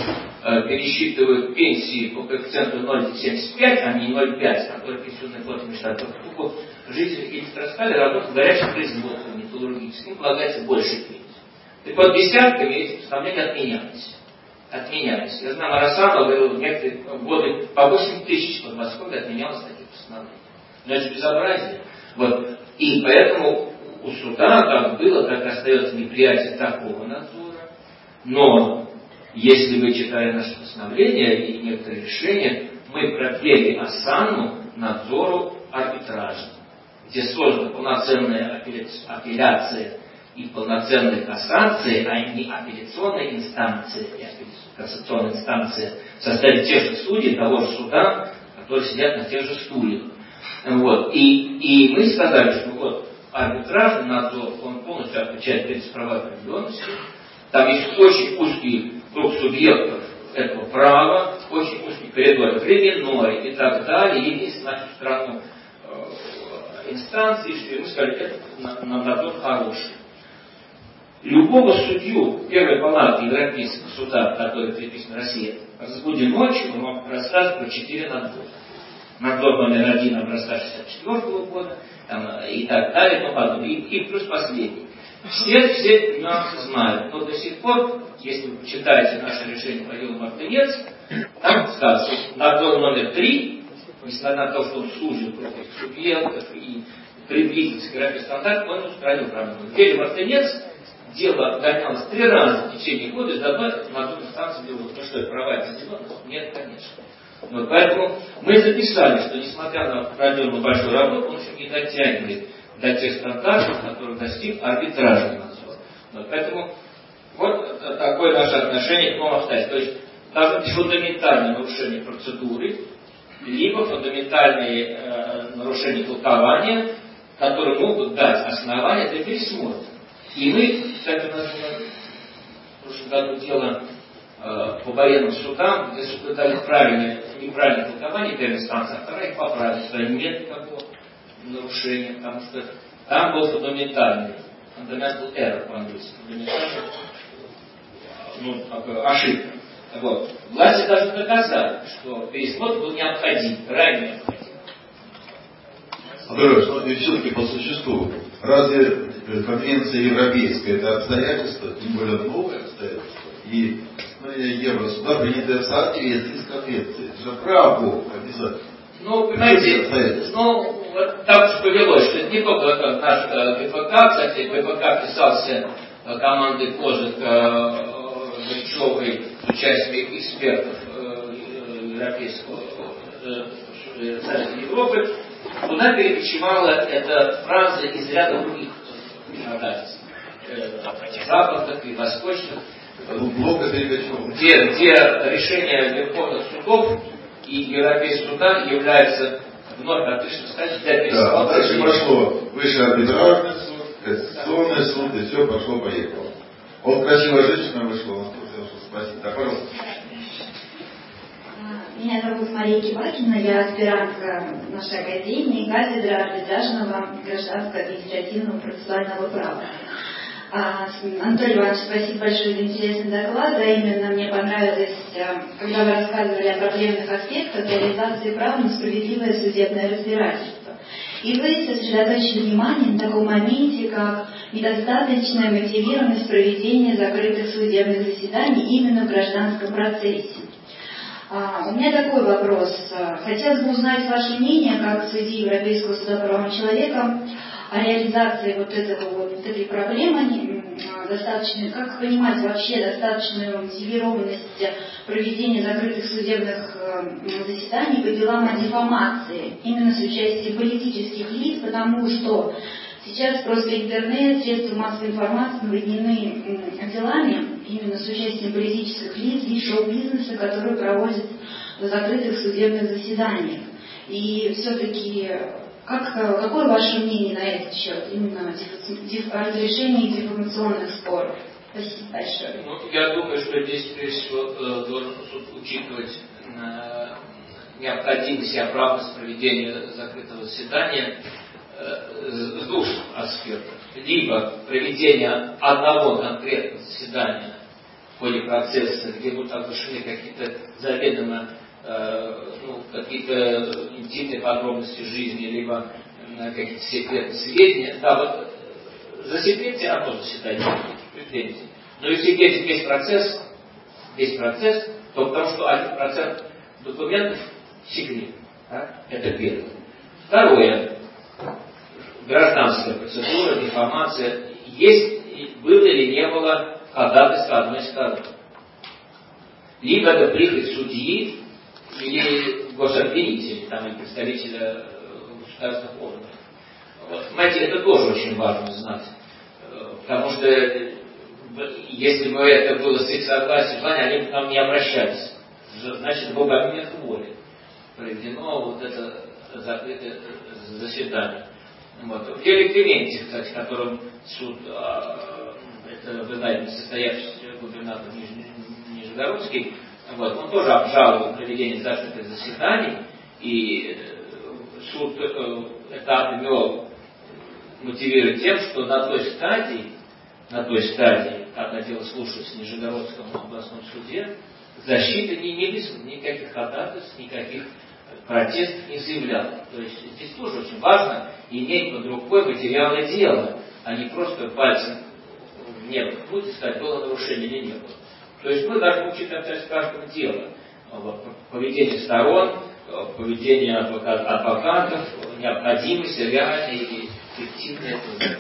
пенсии по коэффициенту 0,75, а не 0,5, который пенсионный фонд мешает. Поскольку жители электростали работают в горячем производстве металлургическом, им полагается больше пенсии. Так вот, десятками эти постановления отменялись. Я знаю, Марасаба говорил, в некоторые годы по 8 тысяч в Подмосковье отменялось таких постановлений. Но это же безобразие. Вот. И поэтому у суда как было, так и остается неприятие такого надзора. Но если вы читали наши постановления и некоторые решения, мы продлили осанну надзору арбитражному, где создана полноценная апелляция и полноценная кассация, а не апелляционная инстанция, кассационная инстанция в составе тех же судей, того же суда, которые сидят на тех же стульях. Вот. И мы сказали, что вот арбитражный надзор, он полностью отвечает перед правовой определенности. Там есть очень узкий круг субъектов этого права, очень узкий коридор временной и так далее. И есть нашу страну инстанции, что мы сказали, это надзор хороший. Любого судью первой палаты Европейского суда, который приписан России, разбуди ночью, он вам расскажет про 4 надзора. Надзор номер 1 образца 1964 года и так далее, и плюс последний. Все нюансы знают, но до сих пор, если вы почитаете наше решение по делу Мартынец, там сказано, надзор номер 3, несмотря на то, что он служит против субъектов и приблизился к графике стандарта, он устранил проблему. В деле Мартынец дело гонялось 3 раза в течение года, из одной надзорной станции дело, ну что, права определенность? Нет, конечно. Вот, поэтому мы записали, что несмотря на проделанную большую работу, он еще не дотягивает до тех стандартов, которых достиг арбитражный надзор. Вот, поэтому вот такое наше отношение к новым обстоятельствам. То есть должно быть фундаментальное нарушение процедуры, либо фундаментальные нарушения толкования, которые могут дать основания для пересмотра. И мы, кстати, у нас было в прошлом году дело по военным судам, где суды дали неправильное толкование первой инстанции, а вторая их поправила, что нет никакого нарушения, потому что там был фундаментальный fundamental error по-английски, ошибка. Вот. Власти должны доказать, что пересмотр был необходим, крайне необходим. Андрей, все-таки по существу, разве конвенция европейская это обстоятельство, тем более новое обстоятельство, и Евросуда принятое в соответствии с конвенцией, это же право обязательно. Ну, понимаете, вот так уж повелось, что это не только наш ГПК, кстати, ГПК писался командой Кожик, Гречевой, с участием экспертов Европейского Совета Европы, туда перекочевала эта фраза из ряда других законодательств, западных и восточных, где решения верховных судов и Европейского суда являются вновь отличным статьей для пересмотра. Да, дальше пошло высший арбитражный суд, конституционный суд, и все пошло-поехало. Он красивая женщина вышла, он сказал, что спасибо. Да, пожалуйста. Меня зовут Мария Кибакина, я аспирантка нашей академии, кафедра арбитражного гражданского административного процессуального права. Анатолий Иванович, спасибо большое за интересный доклад. А именно мне понравилось, когда вы рассказывали о проблемных аспектах реализации права на справедливое судебное разбирательство. И вы сосредоточили внимание на таком моменте, как недостаточная мотивированность проведения закрытых судебных заседаний именно в гражданском процессе. У меня такой вопрос. Хотелось бы узнать ваше мнение, как судьи Европейского суда по правам человека, о реализации вот этой проблемы, достаточно, как понимать вообще достаточную мотивированность проведения закрытых судебных заседаний по делам о диффамации, именно с участием политических лиц, потому что сейчас просто интернет, средства массовой информации наводнены делами именно с участием политических лиц и шоу-бизнеса, которые проводят в закрытых судебных заседаниях. И все-таки какое ваше мнение на этот счет, именно о разрешении диффамационных споров? Спасибо большое. Я думаю, что здесь, прежде всего, должен суд учитывать необходимость и оправданность проведения закрытого заседания с двух аспектов. Либо проведение одного конкретного заседания в ходе процесса, где будут оглашены какие-то заведомо какие-то интимные подробности жизни, либо какие-то секретные сведения. Да, вот засекрете одно заседание, претензий. Но если есть процесс, то потому что 1% документов секрет. Да? Это первое. Второе. Гражданская процедура, диффамация. Было или не было ходатайства одной стороны. Либо это прихоть судьи или гособвинителя, там, и представителя государственных органов. Вот. Понимаете, это тоже очень важно знать. Потому что если бы это было с их согласия, они бы к нам не обращались. Значит, был бы обмен воли. Проведено вот это закрытое заседание. Вот. В деле Клементьев, кстати, которым суд, это, вы знаете, состоявшийся губернатор Нижегородский, вот, он тоже обжаловал проведение закрытых заседаний, и суд это отмел, мотивирует тем, что на той стадии, когда дело слушается в Нижегородском областном суде, защита не выслала никаких ходатайств, никаких протестов не заявлял. То есть здесь тоже очень важно иметь под рукой материалы дела, а не просто пальцем в небо ткнуть и сказать, было нарушение или не было. То есть мы должны учитывать каждого дела. Поведение сторон, поведение адвокатов, необходимость, реальная и эффективная этого.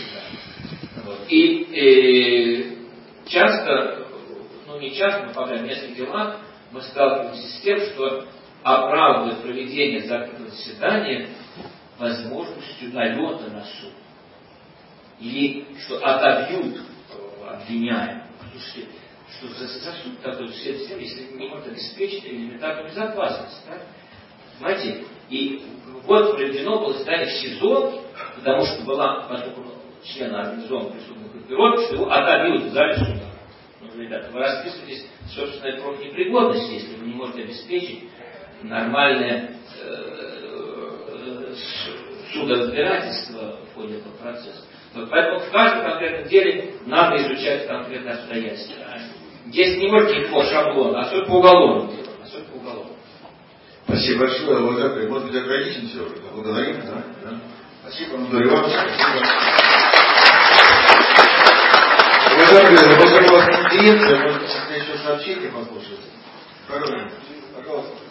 И часто, не часто, но пока в нескольких делах мы сталкиваемся с тем, что оправдывают проведение закрытого заседания возможностью налета на суд. Или что отобьют обвиняемых. Что за суд такой следствие, если не может обеспечить элементарную безопасность. Да? Понимаете? И вот проведено было заседание в СИЗО, потому что была, поскольку члена организованной преступной группировки, что его отобьют в зале суда. Ребята, вы расписываетесь собственной профнепригодности, если вы не можете обеспечить нормальное судоразбирательство в ходе этого процесса. Вот поэтому в каждом конкретном деле надо изучать конкретные обстоятельства. Здесь не может быть по шаблону, особенно по уголовному делу. Спасибо большое, уважаемый. Может быть, ограничимся уже? Благодарим, да? Спасибо, Анатолий Иванович. Уважаемые, после вас конференция, может быть, еще сообщение послушать. Пожалуйста.